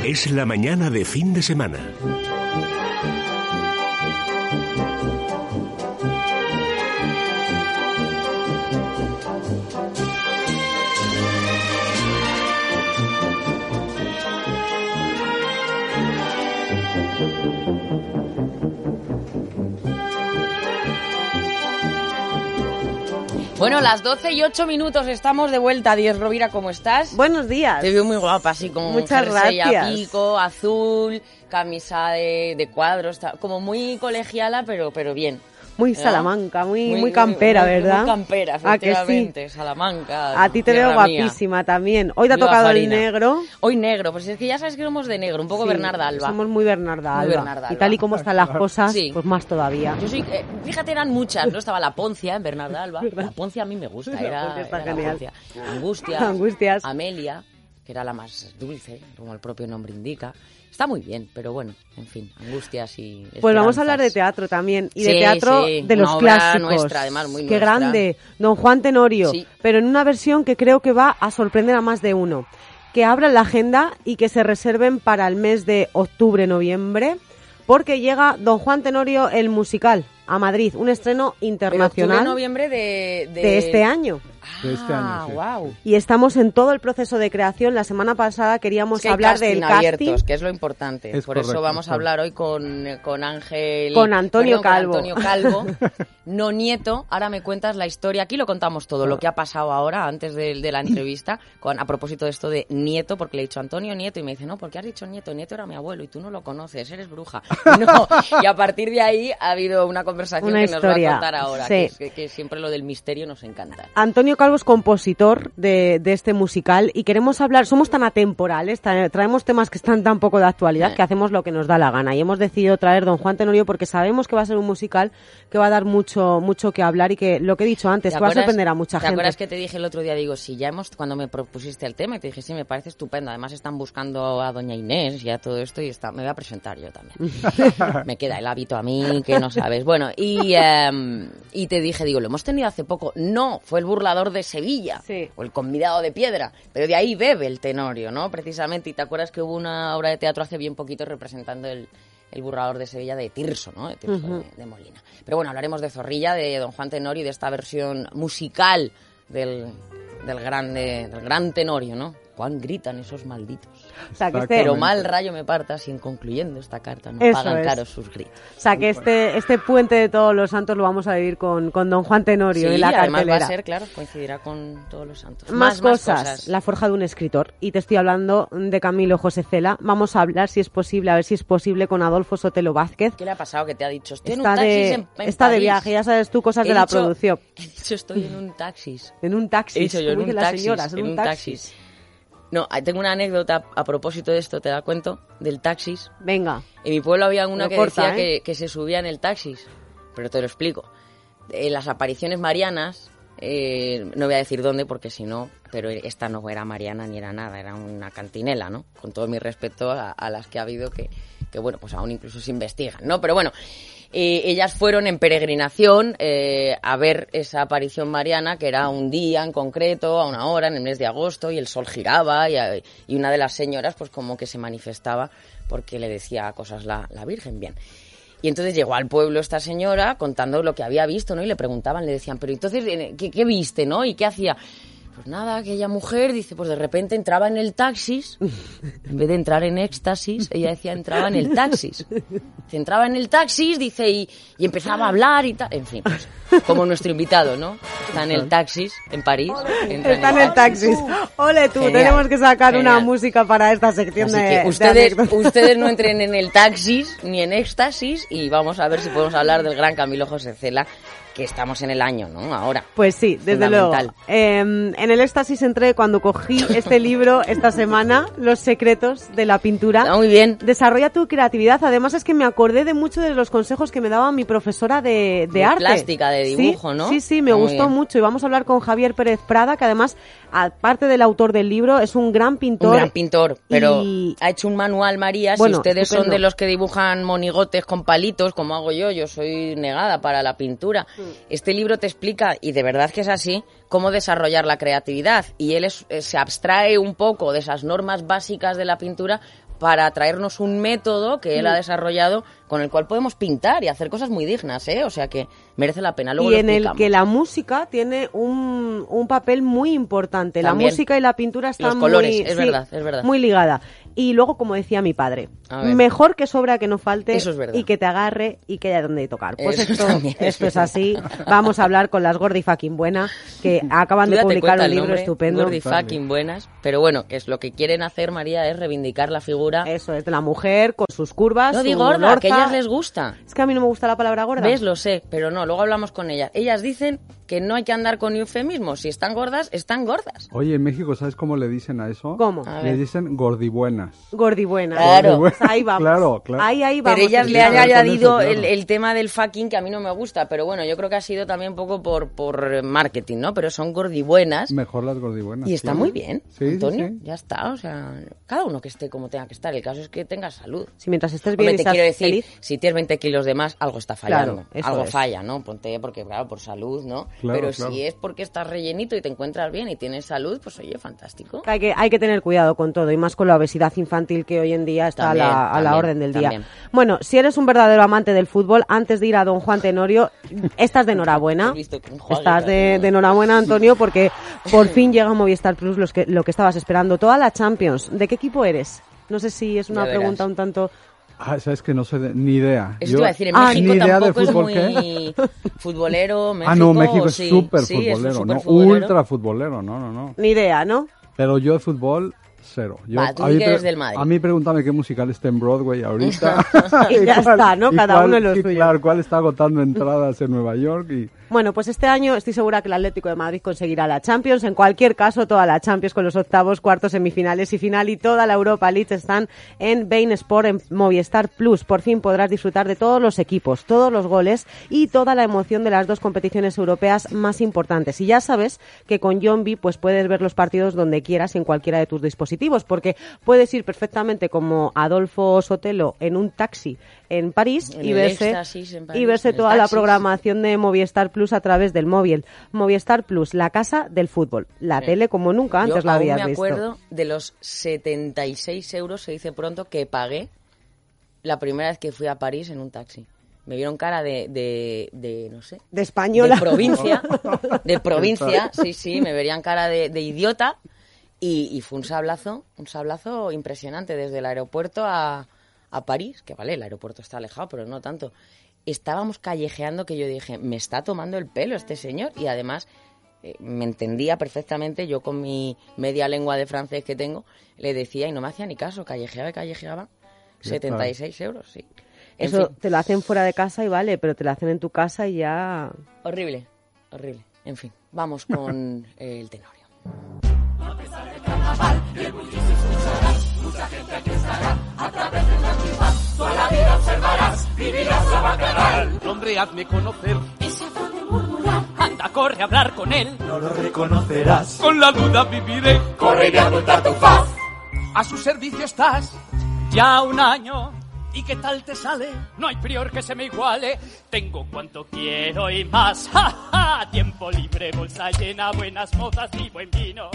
Es la mañana de fin de semana. Bueno, las 12:08 estamos de vuelta. Diez Rovira, ¿cómo estás? Buenos días. Te veo muy guapa, así como muchas jersey gracias. A pico, azul, camisa de cuadros, como muy colegiala, pero bien. Muy ¿no? Salamanca, muy campera, ¿verdad? Muy campera, efectivamente. Sí. Salamanca. A ti te veo guapísima también. Hoy te ha tocado el negro. Hoy negro, pues es que ya sabes que somos de negro, un poco sí, Bernarda Alba. Somos muy Bernarda Alba. Y tal y como están las cosas, sí. Pues más todavía. Yo soy, fíjate, eran muchas, ¿no? Estaba la Poncia en Bernarda Alba. La Poncia a mí me gusta, era genial. Angustias, Amelia, que era la más dulce, como el propio nombre indica. Está muy bien, pero bueno, en fin, angustias y esperanzas. Pues vamos a hablar de teatro también, y de teatro de los clásicos. Nuestra, además, muy Qué nuestra. Grande, Don Juan Tenorio, sí. Pero en una versión que creo que va a sorprender a más de uno. Que abran la agenda y que se reserven para el mes de octubre-noviembre, porque llega Don Juan Tenorio el musical a Madrid, un estreno internacional. Octubre-noviembre de este año. De este año, sí. Wow. Y estamos en todo el proceso de creación. La semana pasada queríamos hablar del casting abiertos, que es lo importante. Es Por correcto, eso vamos a hablar hoy con Ángel... Con Antonio Calvo. Con Antonio Calvo, no Nieto. Ahora me cuentas la historia. Aquí lo contamos todo, lo que ha pasado ahora, antes de la entrevista, a propósito de esto de Nieto, porque le he dicho Antonio Nieto, y me dice, no, ¿por qué has dicho Nieto? Nieto era mi abuelo, y tú no lo conoces, eres bruja. No, y a partir de ahí ha habido una conversación que nos va a contar ahora, sí. que siempre lo del misterio nos encanta. Antonio Calvo es compositor de este musical y queremos hablar, somos tan atemporales, traemos temas que están tan poco de actualidad que hacemos lo que nos da la gana, y hemos decidido traer Don Juan Tenorio porque sabemos que va a ser un musical que va a dar mucho que hablar, y que, lo que he dicho antes, que va a sorprender a mucha gente. ¿Te acuerdas que te dije el otro día? Digo, cuando me propusiste el tema, y te dije, sí, me parece estupendo, además están buscando a doña Inés y a todo esto, y me voy a presentar yo también. Me queda el hábito a mí, que no sabes. Bueno, y te dije, digo, lo hemos tenido hace poco. No, fue el burlador de Sevilla. Sí. O el convidado de piedra, pero de ahí bebe el Tenorio, ¿no? Precisamente, y te acuerdas que hubo una obra de teatro hace bien poquito representando el burlador de Sevilla de Tirso, ¿no? De Tirso de Molina. Pero bueno, hablaremos de Zorrilla, de Don Juan Tenorio y de esta versión musical del gran Tenorio, ¿no? Juan, gritan esos malditos. O sea, que pero mal rayo me parta si en concluyendo esta carta no pagan caros sus gritos. O sea, que este puente de Todos los Santos lo vamos a vivir con Don Juan Tenorio en la cartelera. Además va a ser, claro, coincidirá con Todos los Santos. Más cosas. La forja de un escritor. Y te estoy hablando de Camilo José Cela. Vamos a hablar, si es posible, a ver si es posible, con Adolfo Sotelo Vázquez. ¿Qué le ha pasado? ¿Qué te ha dicho? Estoy está en un taxis en Está París. De viaje, ya sabes tú, cosas de la producción. He dicho, estoy en un taxis. En un taxis. He dicho yo, en un taxis. Señoras, en un taxis. No, tengo una anécdota a propósito de esto, te la cuento, del taxis. Venga. En mi pueblo había una que decía que se subía en el taxis, pero te lo explico. Las apariciones marianas, no voy a decir dónde porque si no, pero esta no era mariana ni era nada, era una cantinela, ¿no? Con todo mi respeto a las que ha habido que bueno, pues aún incluso se investigan, ¿no? Pero bueno, ellas fueron en peregrinación a ver esa aparición mariana, que era un día en concreto, a una hora, en el mes de agosto, y el sol giraba, y una de las señoras pues como que se manifestaba porque le decía cosas la Virgen, bien. Y entonces llegó al pueblo esta señora contando lo que había visto, ¿no? Y le preguntaban, le decían, pero entonces, ¿qué viste, no? ¿Y qué hacía? Pues nada, aquella mujer, dice, pues de repente entraba en el taxis, en vez de entrar en éxtasis, ella decía, entraba en el taxis. Entraba en el taxis, dice, y empezaba a hablar y tal. En fin, pues, como nuestro invitado, ¿no? Está en el taxis, en París. Está en el taxis. Ole tú, genial, tenemos que sacar una música para esta sección. Así que ustedes no entren en el taxis ni en éxtasis, y vamos a ver si podemos hablar del gran Camilo José Cela, que estamos en el año, ¿no? Ahora. Pues sí, desde luego. En el éxtasis entré cuando cogí este libro esta semana, Los secretos de la pintura. Muy bien. Desarrolla tu creatividad. Además es que me acordé de mucho de los consejos que me daba mi profesora de arte. Plástica, de dibujo, sí, ¿no? Sí, me gustó mucho. Y vamos a hablar con Javier Pérez Prada, que además, aparte del autor del libro, es un gran pintor. Un gran pintor, pero ha hecho un manual, María. Bueno, si ustedes son de los que dibujan monigotes con palitos, como hago yo soy negada para la pintura. Este libro te explica, y de verdad que es así, cómo desarrollar la creatividad. Y él se abstrae un poco de esas normas básicas de la pintura para traernos un método que él ha desarrollado con el cual podemos pintar y hacer cosas muy dignas, ¿eh? O sea que merece la pena. Luego y en el que la música tiene un papel muy importante. También. La música y la pintura están los colores, muy, es verdad. muy ligada. Y luego, como decía mi padre, mejor que sobra que no falte. Eso es verdad. Y que te agarre y que haya donde tocar. Pues esto es así. Vamos a hablar con las Gordi Fucking Buena, que acaban de publicar un libro estupendo. Gordi Fucking Buenas. Pero bueno, que es lo que quieren hacer, María, es reivindicar la figura. Eso, es de la mujer con sus curvas. No digo gorda, que a ellas les gusta. Es que a mí no me gusta la palabra gorda. ¿Ves? Lo sé, pero no, luego hablamos con ellas. Ellas dicen que no hay que andar con eufemismos. Si están gordas, están gordas. Oye, en México, ¿sabes cómo le dicen a eso? ¿Cómo? Le dicen gordibuenas. Gordibuenas. Claro. Pues ahí vamos. Claro. Ahí vamos. Pero ellas le han añadido claro. el tema del fucking, que a mí no me gusta. Pero bueno, yo creo que ha sido también un poco por marketing, ¿no? Pero son gordibuenas. Mejor las gordibuenas. Y está muy bien, sí, Antonio. Sí. Ya está, o sea, cada uno que esté como tenga que estar. El caso es que tengas salud. Si mientras estés bien y te estás quiero decir, feliz. si tienes 20 kilos de más, algo está fallando. Claro, algo es. falla, ¿no? Ponte, porque claro, por salud, ¿no? Claro, pero claro. si es porque estás rellenito y te encuentras bien y tienes salud, pues oye, fantástico. Hay que tener cuidado con todo, y más con la obesidad infantil que hoy en día está a la orden del día. Bueno, si eres un verdadero amante del fútbol, antes de ir a Don Juan Tenorio, estás de enhorabuena. Estás de enhorabuena, Antonio, porque por fin llega a Movistar Plus lo que estabas esperando. Toda la Champions. ¿De qué equipo eres? No sé si es una pregunta un tanto... sabes que no sé ni idea. Eso te iba a decir, en México tampoco es muy ¿qué? futbolero. México, no, México es sí, súper sí, futbolero, es ¿no? superfutbolero. Ultra futbolero, no. Ni idea, ¿no? Pero yo de fútbol, cero. Tú di que eres del Madrid. A mí pregúntame qué musical está en Broadway ahorita. Y ya está, ¿no? Cada uno en lo suyo. Claro, cuál está agotando entradas en Nueva York y... Bueno, pues este año estoy segura que el Atlético de Madrid conseguirá la Champions. En cualquier caso, toda la Champions con los octavos, cuartos, semifinales y final, y toda la Europa League están en Bein Sport, en Movistar Plus. Por fin podrás disfrutar de todos los equipos, todos los goles y toda la emoción de las dos competiciones europeas más importantes. Y ya sabes que con Yombi pues puedes ver los partidos donde quieras y en cualquiera de tus dispositivos, porque puedes ir perfectamente como Adolfo Sotelo en un taxi en París y verse toda la programación de Movistar Plus a través del móvil. Movistar Plus, la casa del fútbol. La tele como nunca antes la habías visto. Yo me acuerdo de los 76 euros, se dice pronto, que pagué la primera vez que fui a París en un taxi. Me vieron cara de no sé... De española. De provincia, sí, me verían cara de idiota. Y fue un sablazo impresionante desde el aeropuerto a París, que vale, el aeropuerto está alejado, pero no tanto. Estábamos callejeando que yo dije, me está tomando el pelo este señor, y además me entendía perfectamente. Yo con mi media lengua de francés que tengo le decía y no me hacía ni caso, callejeaba. 76 euros, sí. Eso te lo hacen fuera de casa y vale, pero te lo hacen en tu casa y ya... Horrible. En fin, vamos con el Tenorio. A pesar del carnaval, el bullicio escucharás, mucha gente aquí estará, a través de las mismas, toda la vida observarás, vivirás la bacanal. Hombre, hazme conocer, ese afán de murmurar, anda, corre a hablar con él, no lo reconocerás, con la duda viviré, corre y apunta tu faz. A su servicio estás, ya un año, ¿y qué tal te sale? No hay prior que se me iguale, tengo cuanto quiero y más, ¡ja, ja! Tiempo libre, bolsa llena, buenas mozas y buen vino.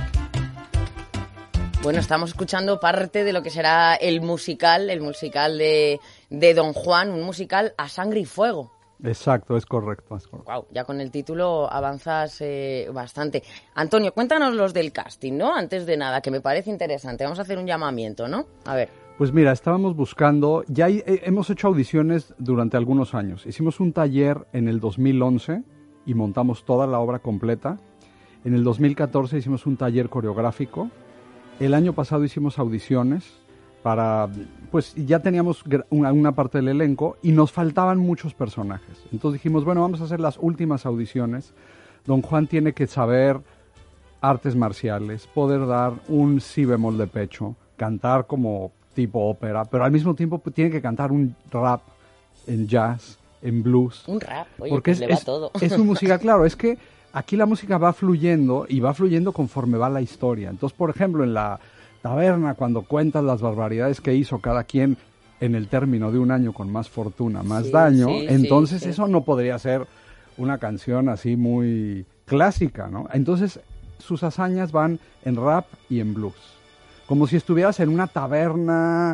Bueno, estamos escuchando parte de lo que será el musical de Don Juan, un musical a sangre y fuego. Exacto, es correcto. Wow, ya con el título avanzas bastante. Antonio, cuéntanos los del casting, ¿no? Antes de nada, que me parece interesante. Vamos a hacer un llamamiento, ¿no? A ver. Pues mira, estábamos buscando, hemos hecho audiciones durante algunos años. Hicimos un taller en el 2011 y montamos toda la obra completa. En el 2014 hicimos un taller coreográfico. El año pasado hicimos audiciones pues ya teníamos una parte del elenco y nos faltaban muchos personajes. Entonces dijimos, bueno, vamos a hacer las últimas audiciones. Don Juan tiene que saber artes marciales, poder dar un si bemol de pecho, cantar como tipo ópera, pero al mismo tiempo tiene que cantar un rap en jazz, en blues. Un rap, oye, porque pues le va todo. Es un música, claro, es que aquí la música va fluyendo y va fluyendo conforme va la historia. Entonces, por ejemplo, en la taberna, cuando cuentas las barbaridades que hizo cada quien en el término de un año con más fortuna, más daño, entonces eso no podría ser una canción así muy clásica, ¿no? Entonces, sus hazañas van en rap y en blues. como si estuvieras en una taberna,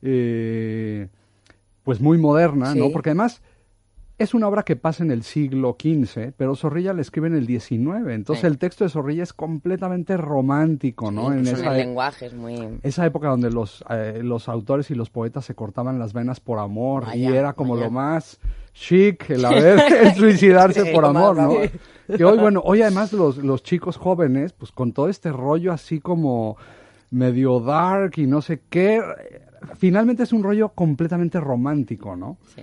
pues muy moderna, ¿no? Porque además es una obra que pasa en el siglo XV, pero Zorrilla la escribe en el XIX. Entonces el texto de Zorrilla es completamente romántico, ¿no? En el lenguaje es muy... Esa época donde los autores y los poetas se cortaban las venas por amor, y era como lo más chic el suicidarse por amor, ¿no? Que hoy además los chicos jóvenes, pues con todo este rollo así como medio dark y no sé qué, finalmente es un rollo completamente romántico, ¿no? Sí.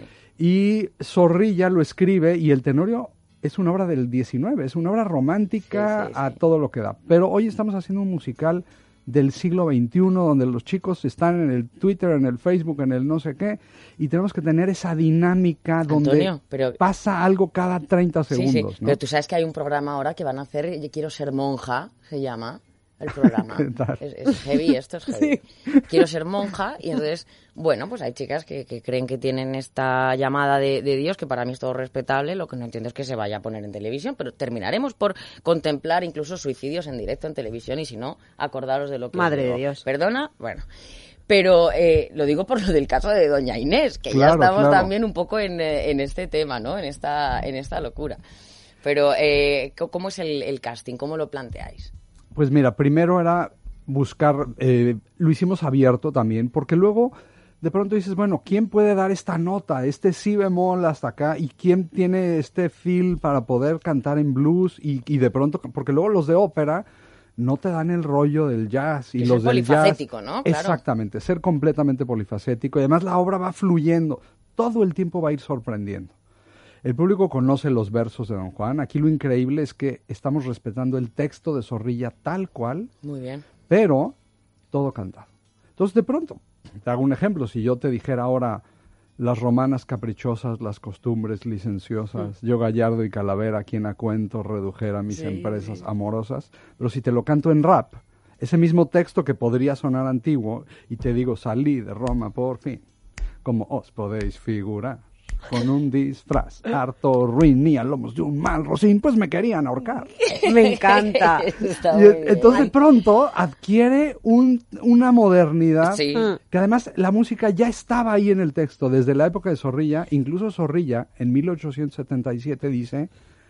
Y Zorrilla lo escribe y el Tenorio es una obra del 19, es una obra romántica a todo lo que da. Pero hoy estamos haciendo un musical del siglo XXI donde los chicos están en el Twitter, en el Facebook, en el no sé qué, y tenemos que tener esa dinámica donde pasa algo cada 30 segundos. ¿No? Pero tú sabes que hay un programa ahora que van a hacer, Yo quiero ser monja, se llama el programa. Es heavy, esto es heavy. Sí. Quiero ser monja y entonces, bueno, pues hay chicas que creen que tienen esta llamada de Dios, que para mí es todo respetable, lo que no entiendo es que se vaya a poner en televisión, pero terminaremos por contemplar incluso suicidios en directo en televisión y si no, acordaros de lo que Madre digo. de Dios. Perdona, bueno... Pero lo digo por lo del caso de Doña Inés, que ya estamos también un poco en este tema, ¿no? En esta locura. Pero, ¿cómo es el casting? ¿Cómo lo planteáis? Pues mira, primero era buscar, lo hicimos abierto también, porque luego de pronto dices, bueno, ¿quién puede dar esta nota, este si bemol hasta acá? ¿Y quién tiene este feel para poder cantar en blues? Y de pronto, porque luego los de ópera no te dan el rollo del jazz. Y los del jazz, polifacético, ¿no? Claro. Exactamente, ser completamente polifacético. Y además la obra va fluyendo, todo el tiempo va a ir sorprendiendo. El público conoce los versos de Don Juan. Aquí lo increíble es que estamos respetando el texto de Zorrilla tal cual. Muy bien. Pero todo cantado. Entonces, de pronto, te hago un ejemplo. Si yo te dijera ahora las romanas caprichosas, las costumbres licenciosas, yo Gallardo y Calavera, quien a cuento redujera mis empresas amorosas. Pero si te lo canto en rap, ese mismo texto que podría sonar antiguo, y te digo, salí de Roma por fin, como os podéis figurar, con un disfraz harto ruin y a lomos de un mal rocín, pues me querían ahorcar. Me encanta. Entonces de pronto adquiere una modernidad que además la música ya estaba ahí en el texto desde la época de Zorrilla. Incluso Zorrilla en 1877 dice,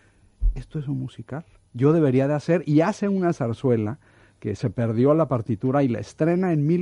esto es un musical, yo debería de hacer, y hace una zarzuela que se perdió la partitura y la estrena en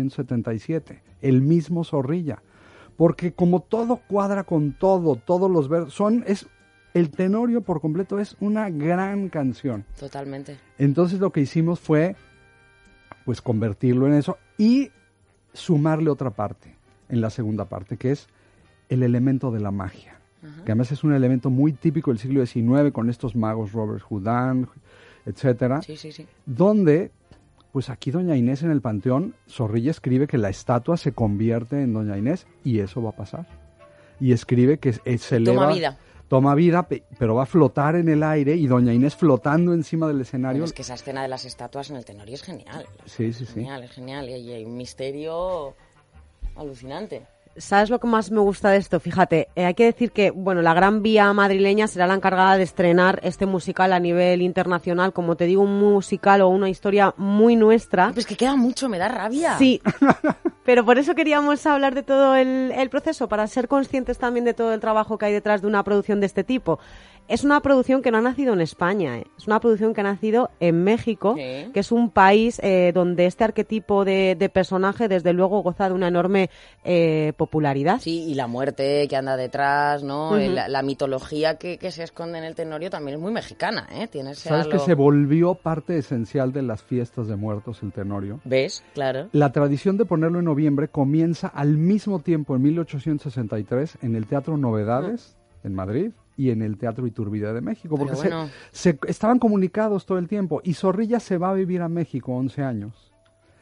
1877, el mismo Zorrilla. Porque como todo cuadra con todo, todos los versos, el Tenorio por completo es una gran canción. Totalmente. Entonces lo que hicimos fue, pues, convertirlo en eso y sumarle otra parte, en la segunda parte, que es el elemento de la magia. Uh-huh. Que además es un elemento muy típico del siglo XIX, con estos magos Robert Houdin, etcétera. Sí. Donde... Pues aquí Doña Inés en el Panteón, Zorrilla escribe que la estatua se convierte en Doña Inés y eso va a pasar. Y escribe que se eleva... Toma vida, pero va a flotar en el aire y Doña Inés flotando encima del escenario. Bueno, es que esa escena de las estatuas en el Tenorio es genial. Sí. Es genial. Y hay un misterio alucinante. ¿Sabes lo que más me gusta de esto? Fíjate, hay que decir que, bueno, la Gran Vía madrileña será la encargada de estrenar este musical a nivel internacional, como te digo, un musical o una historia muy nuestra. Pues que queda mucho, me da rabia. Sí, pero por eso queríamos hablar de todo el proceso, para ser conscientes también de todo el trabajo que hay detrás de una producción de este tipo. Es una producción que no ha nacido en España, es una producción que ha nacido en México, que es un país donde este arquetipo de personaje, desde luego, goza de una enorme popularidad. Sí, y la muerte que anda detrás, ¿no? Uh-huh. La mitología que se esconde en el Tenorio también es muy mexicana, ¿eh? Tiene ese ¿Sabes que se volvió parte esencial de las fiestas de muertos el Tenorio? ¿Ves? Claro. La tradición de ponerlo en noviembre comienza al mismo tiempo, en 1863, en el Teatro Novedades, en Madrid, y en el Teatro Iturbide de México, porque se estaban comunicados todo el tiempo. Y Zorrilla se va a vivir a México 11 años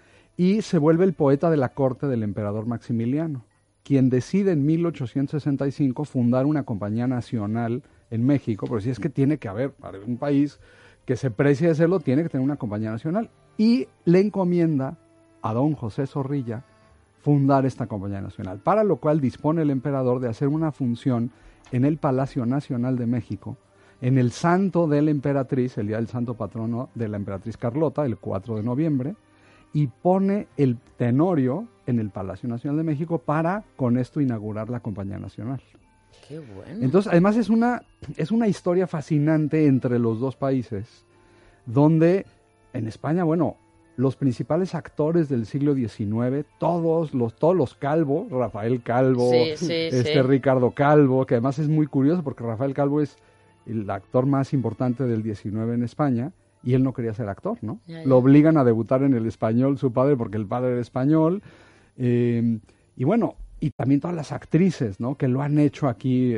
y se vuelve el poeta de la corte del emperador Maximiliano, quien decide en 1865 fundar una compañía nacional en México, porque si es que tiene que haber, para un país que se precie de serlo, tiene que tener una compañía nacional, y le encomienda a don José Zorrilla fundar esta compañía nacional, para lo cual dispone el emperador de hacer una función en el Palacio Nacional de México, en el santo de la emperatriz, el día del santo patrono de la emperatriz Carlota, el 4 de noviembre, y pone el Tenorio en el Palacio Nacional de México para con esto inaugurar la Compañía Nacional. Qué bueno. Entonces, además es una historia fascinante entre los dos países, donde en España, bueno, los principales actores del siglo XIX, todos los Calvo, Rafael Calvo, Ricardo Calvo, que además es muy curioso porque Rafael Calvo es el actor más importante del XIX en España, y él no quería ser actor, ¿no? Ya. Lo obligan a debutar en el Español su padre, porque el padre era español, y bueno, y también todas las actrices, ¿no? Que lo han hecho aquí,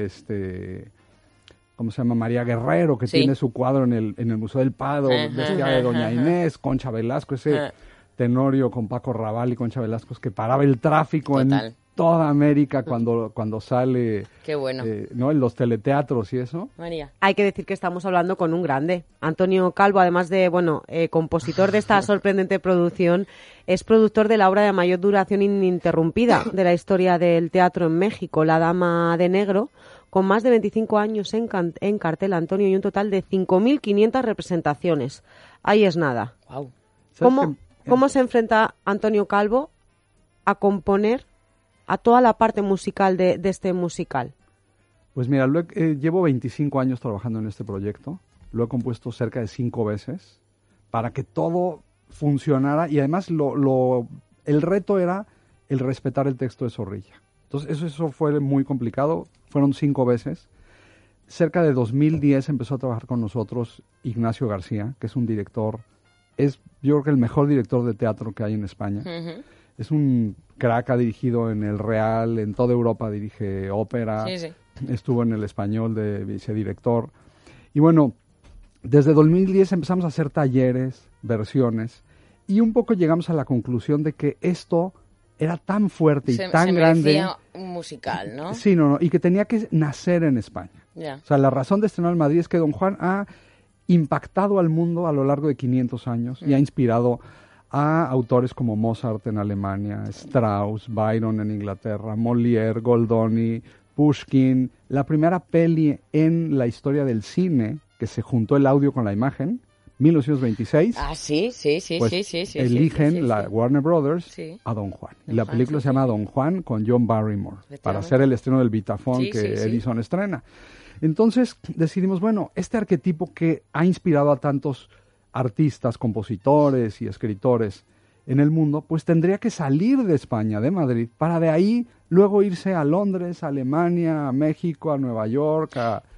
¿cómo se llama? María Guerrero, que tiene su cuadro en el Museo del Prado, vestida de Doña Inés, Concha Velasco, ese Tenorio con Paco Rabanne y Concha Velasco, que paraba el tráfico en toda América cuando sale, qué bueno, ¿no? En los teleteatros y eso. María. Hay que decir que estamos hablando con un grande. Antonio Calvo, además de, compositor de esta sorprendente producción, es productor de la obra de mayor duración ininterrumpida de la historia del teatro en México, La Dama de Negro, con más de 25 años en cartel, Antonio, y un total de 5.500 representaciones. Ahí es nada. Wow. ¿Cómo se enfrenta Antonio Calvo a componer a toda la parte musical de este musical? Pues mira, llevo 25 años trabajando en este proyecto. Lo he compuesto cerca de 5 veces para que todo funcionara, y además el reto era el respetar el texto de Zorrilla. Entonces eso fue muy complicado. Fueron 5 veces. Cerca de 2010 empezó a trabajar con nosotros Ignacio García, que es un director, yo creo que el mejor director de teatro que hay en España. Uh-huh. Es un crack, ha dirigido en el Real, en toda Europa dirige ópera, estuvo en el Español de vicedirector. Y bueno, desde 2010 empezamos a hacer talleres, versiones, y un poco llegamos a la conclusión de que esto era tan fuerte y tan grande. Un musical, ¿no? Sí, y que tenía que nacer en España. Yeah. O sea, la razón de estrenar en Madrid es que Don Juan ha impactado al mundo a lo largo de 500 años y ha inspirado a autores como Mozart en Alemania, Strauss, Byron en Inglaterra, Molière, Goldoni, Pushkin. La primera peli en la historia del cine que se juntó el audio con la imagen, 1926. Ah, sí. Eligen la Warner Brothers a Don Juan. Y la película se llama Don Juan con John Barrymore, para hacer el estreno del Vitaphone Edison estrena. Entonces decidimos, bueno, este arquetipo que ha inspirado a tantos artistas, compositores y escritores en el mundo, pues tendría que salir de España, de Madrid, para de ahí luego irse a Londres, a Alemania, a México, a Nueva York.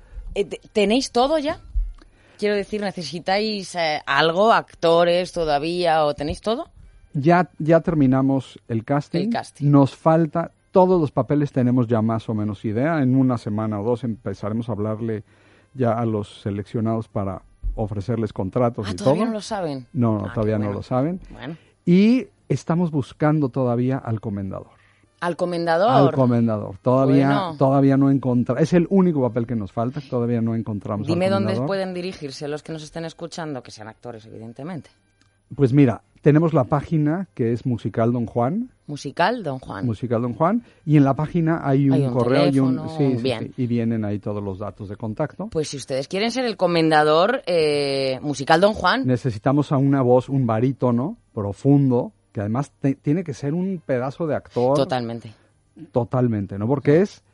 ¿Tenéis todo ya? Quiero decir, ¿necesitáis algo, actores todavía, o tenéis todo? Ya terminamos el casting. Nos falta, todos los papeles tenemos ya más o menos idea. En una semana o 2 empezaremos a hablarle ya a los seleccionados para ofrecerles contratos y todo. ¿Todavía no lo saben? No, todavía no lo saben. Bueno. Y estamos buscando todavía al comendador. ¿Al comendador? Al comendador. Todavía no encontramos. Es el único papel que nos falta. Todavía no encontramos al comendador. Dime dónde pueden dirigirse los que nos estén escuchando, que sean actores, evidentemente. Pues mira, tenemos la página que es Musical Don Juan. Musical Don Juan. Musical Don Juan. Y en la página hay un correo teléfono, y vienen ahí todos los datos de contacto. Pues si ustedes quieren ser el comendador, Musical Don Juan. Necesitamos a una voz, un barítono profundo, que además tiene que ser un pedazo de actor. Totalmente, ¿no? Porque es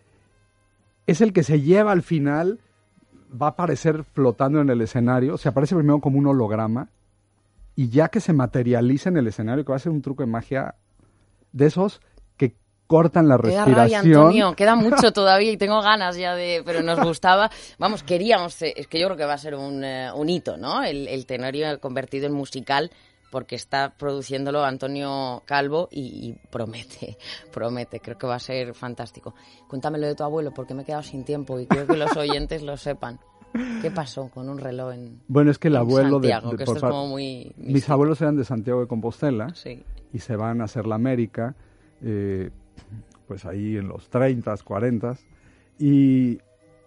el que se lleva al final, va a aparecer flotando en el escenario, se aparece primero como un holograma, y ya que se materializa en el escenario, que va a ser un truco de magia de esos que cortan la respiración. Queda rabia, Antonio, queda mucho todavía y tengo ganas ya pero nos gustaba, queríamos, es que yo creo que va a ser un hito, ¿no? El Tenorio convertido en musical, porque está produciéndolo Antonio Calvo y promete, creo que va a ser fantástico. Cuéntamelo de tu abuelo, porque me he quedado sin tiempo y creo que los oyentes lo sepan. ¿Qué pasó con un reloj en Bueno, es que el abuelo Santiago, que esto es como muy místico. Mis abuelos eran de Santiago de Compostela y se van a hacer la América, pues ahí en los 30s, 40s, y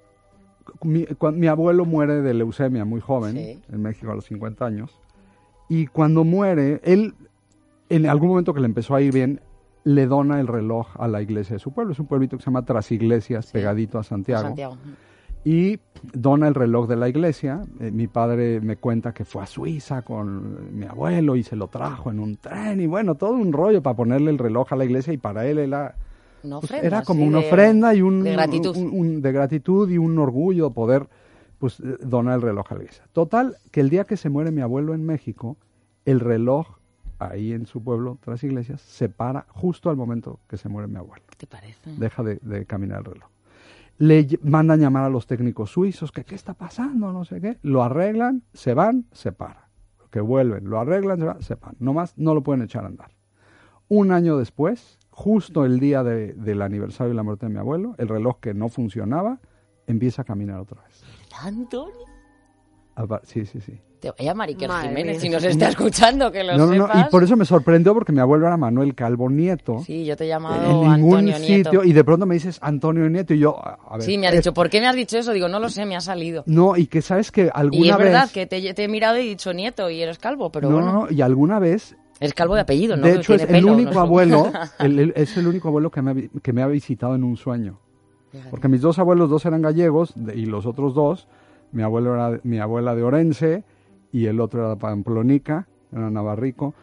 mi abuelo muere de leucemia muy joven, en México a los 50 años, y cuando muere, él, en algún momento que le empezó a ir bien, le dona el reloj a la iglesia de su pueblo. Es un pueblito que se llama Trasiglesias, pegadito a Santiago. y dona el reloj de la iglesia. Mi padre me cuenta que fue a Suiza con mi abuelo y se lo trajo en un tren y bueno, todo un rollo para ponerle el reloj a la iglesia y para él era, ofrenda, era como sí, una ofrenda y de gratitud. de gratitud y un orgullo poder pues donar el reloj a la iglesia. Total, que el día que se muere mi abuelo en México, el reloj ahí en su pueblo, tras iglesias, se para justo al momento que se muere mi abuelo. ¿Qué te parece? Deja de caminar el reloj. Le mandan llamar a los técnicos suizos, que qué está pasando, no sé qué. Lo arreglan, se van, se para. Que vuelven, lo arreglan, se van, se paran. No más, no lo pueden echar a andar. Un año después, justo el día del aniversario de la muerte de mi abuelo, el reloj que no funcionaba, empieza a caminar otra vez. ¿Antonio? Sí. Te voy a llamar Iker Madre Jiménez, mía. si nos está escuchando, que lo No, sepas. y por eso me sorprendió, porque mi abuelo era Manuel Calvo Nieto. Sí, yo te he llamado En ningún Antonio sitio, Nieto. y de pronto me dices Antonio Nieto, y yo, a ver. Sí, me has dicho, ¿por qué me has dicho eso? Digo, no lo sé, me ha salido. No, y que sabes que alguna Y es vez... verdad que te he mirado y he dicho Nieto y eres calvo, pero no, bueno. no, y alguna vez... Eres calvo de apellido, ¿no? De Que hecho, es tiene el pelo, único ¿no? abuelo, es el único abuelo que me ha visitado en un sueño. Porque mis dos abuelos, dos eran gallegos, y los otros dos, mi abuela de Orense, y el otro era de Pamplonica, era navarrico,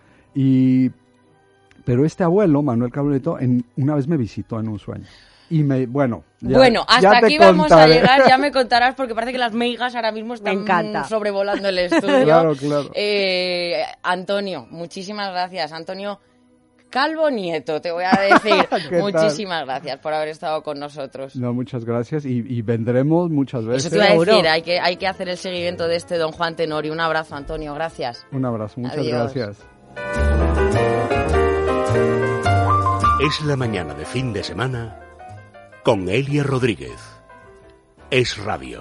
pero este abuelo, Manuel Cabreto, una vez me visitó en un sueño. Y Bueno, hasta aquí vamos a llegar, ya me contarás, porque parece que las meigas ahora mismo están sobrevolando el estudio. Claro. Antonio, muchísimas gracias. Antonio Calvo Nieto, te voy a decir. Muchísimas gracias por haber estado con nosotros. No, muchas gracias y vendremos muchas veces. Eso te iba a decir, hay que hacer el seguimiento de este Don Juan Tenorio. Un abrazo, Antonio, gracias. Un abrazo, muchas Adiós. gracias. Es la mañana de fin de semana con Elia Rodríguez. Es Radio.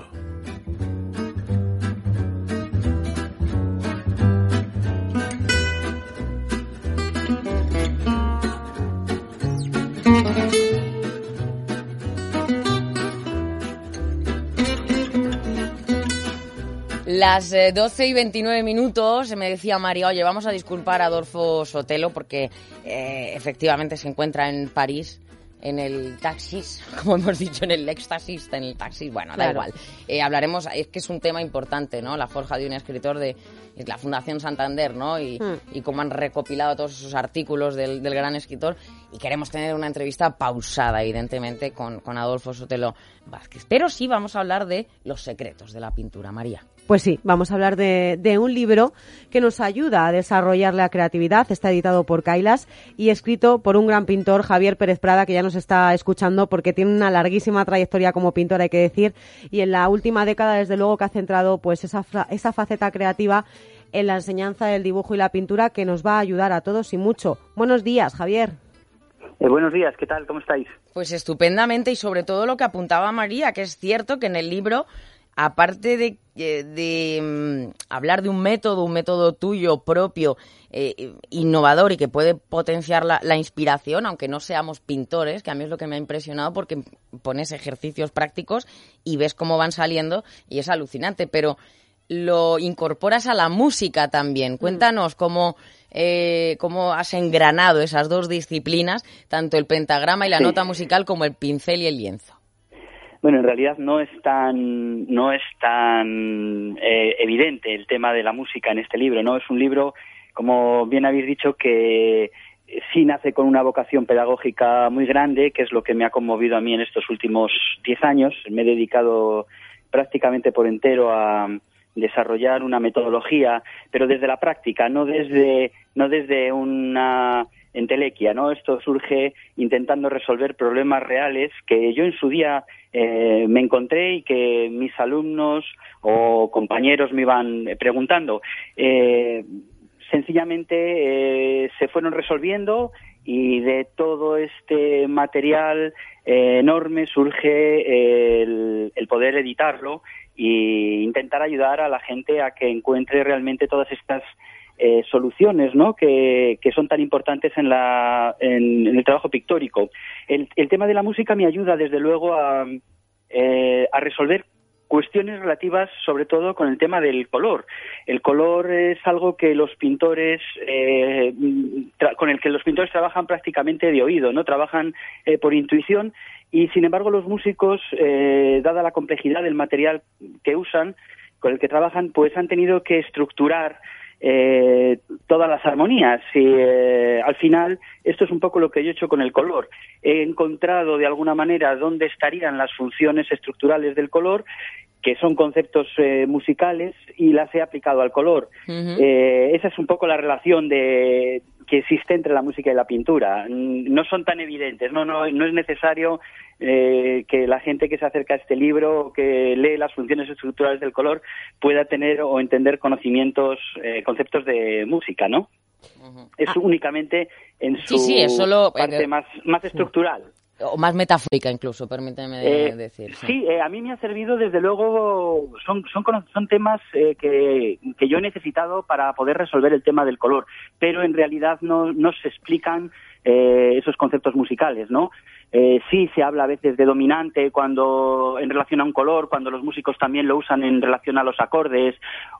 Las 12 y 29 minutos, me decía María, oye, vamos a disculpar a Adolfo Sotelo porque efectivamente se encuentra en París, en el taxis, como hemos dicho, en el éxtasis, en el taxis, bueno, da igual. Hablaremos, es que es un tema importante, ¿no? La forja de un escritor de la Fundación Santander, ¿no? Y cómo han recopilado todos esos artículos del gran escritor. Y queremos tener una entrevista pausada, evidentemente, con Adolfo Sotelo Vázquez. Pero sí vamos a hablar de los secretos de la pintura, María. Pues sí, vamos a hablar de un libro que nos ayuda a desarrollar la creatividad. Está editado por Kailas y escrito por un gran pintor, Javier Pérez Prada, que ya nos está escuchando porque tiene una larguísima trayectoria como pintor, hay que decir, y en la última década, desde luego, que ha centrado pues esa faceta creativa en la enseñanza del dibujo y la pintura, que nos va a ayudar a todos y mucho. Buenos días, Javier. Buenos días, ¿qué tal? ¿Cómo estáis? Pues estupendamente, y sobre todo lo que apuntaba María, que es cierto que en el libro, aparte de hablar de un método tuyo propio, innovador y que puede potenciar la inspiración, aunque no seamos pintores, que a mí es lo que me ha impresionado porque pones ejercicios prácticos y ves cómo van saliendo y es alucinante, pero lo incorporas a la música también. Cuéntanos cómo has engranado esas dos disciplinas, tanto el pentagrama y la nota musical como el pincel y el lienzo. Bueno, en realidad no es tan evidente el tema de la música en este libro, ¿no? Es un libro, como bien habéis dicho, que sí nace con una vocación pedagógica muy grande, que es lo que me ha conmovido a mí en estos últimos 10 años. Me he dedicado prácticamente por entero a desarrollar una metodología, pero desde la práctica, no desde una entelequia, ¿no? Esto surge intentando resolver problemas reales que yo en su día me encontré y que mis alumnos o compañeros me iban preguntando. Sencillamente se fueron resolviendo y de todo este material enorme surge el poder editarlo e intentar ayudar a la gente a que encuentre realmente todas estas soluciones, ¿no? que son tan importantes en el trabajo pictórico. El tema de la música me ayuda desde luego a resolver cuestiones relativas sobre todo con el tema del color. El color es algo que los pintores con el que los pintores trabajan prácticamente de oído, ¿no? Trabajan por intuición, y sin embargo los músicos, dada la complejidad del material que usan, con el que trabajan, pues han tenido que estructurar todas las armonías, y al final esto es un poco lo que yo he hecho con el color. He encontrado de alguna manera dónde estarían las funciones estructurales del color, que son conceptos musicales, y las he aplicado al color. Esa es un poco la relación que existe entre la música y la pintura. No son tan evidentes, no es necesario que la gente que se acerca a este libro, que lee las funciones estructurales del color, pueda tener o entender conocimientos, conceptos de música, ¿no? Es únicamente en su parte más estructural. O más metafórica incluso, permíteme decir. Sí, a mí me ha servido, desde luego, son temas que yo he necesitado para poder resolver el tema del color, pero en realidad no se explican esos conceptos musicales, ¿no? Sí se habla a veces de dominante cuando en relación a un color, cuando los músicos también lo usan en relación a los acordes,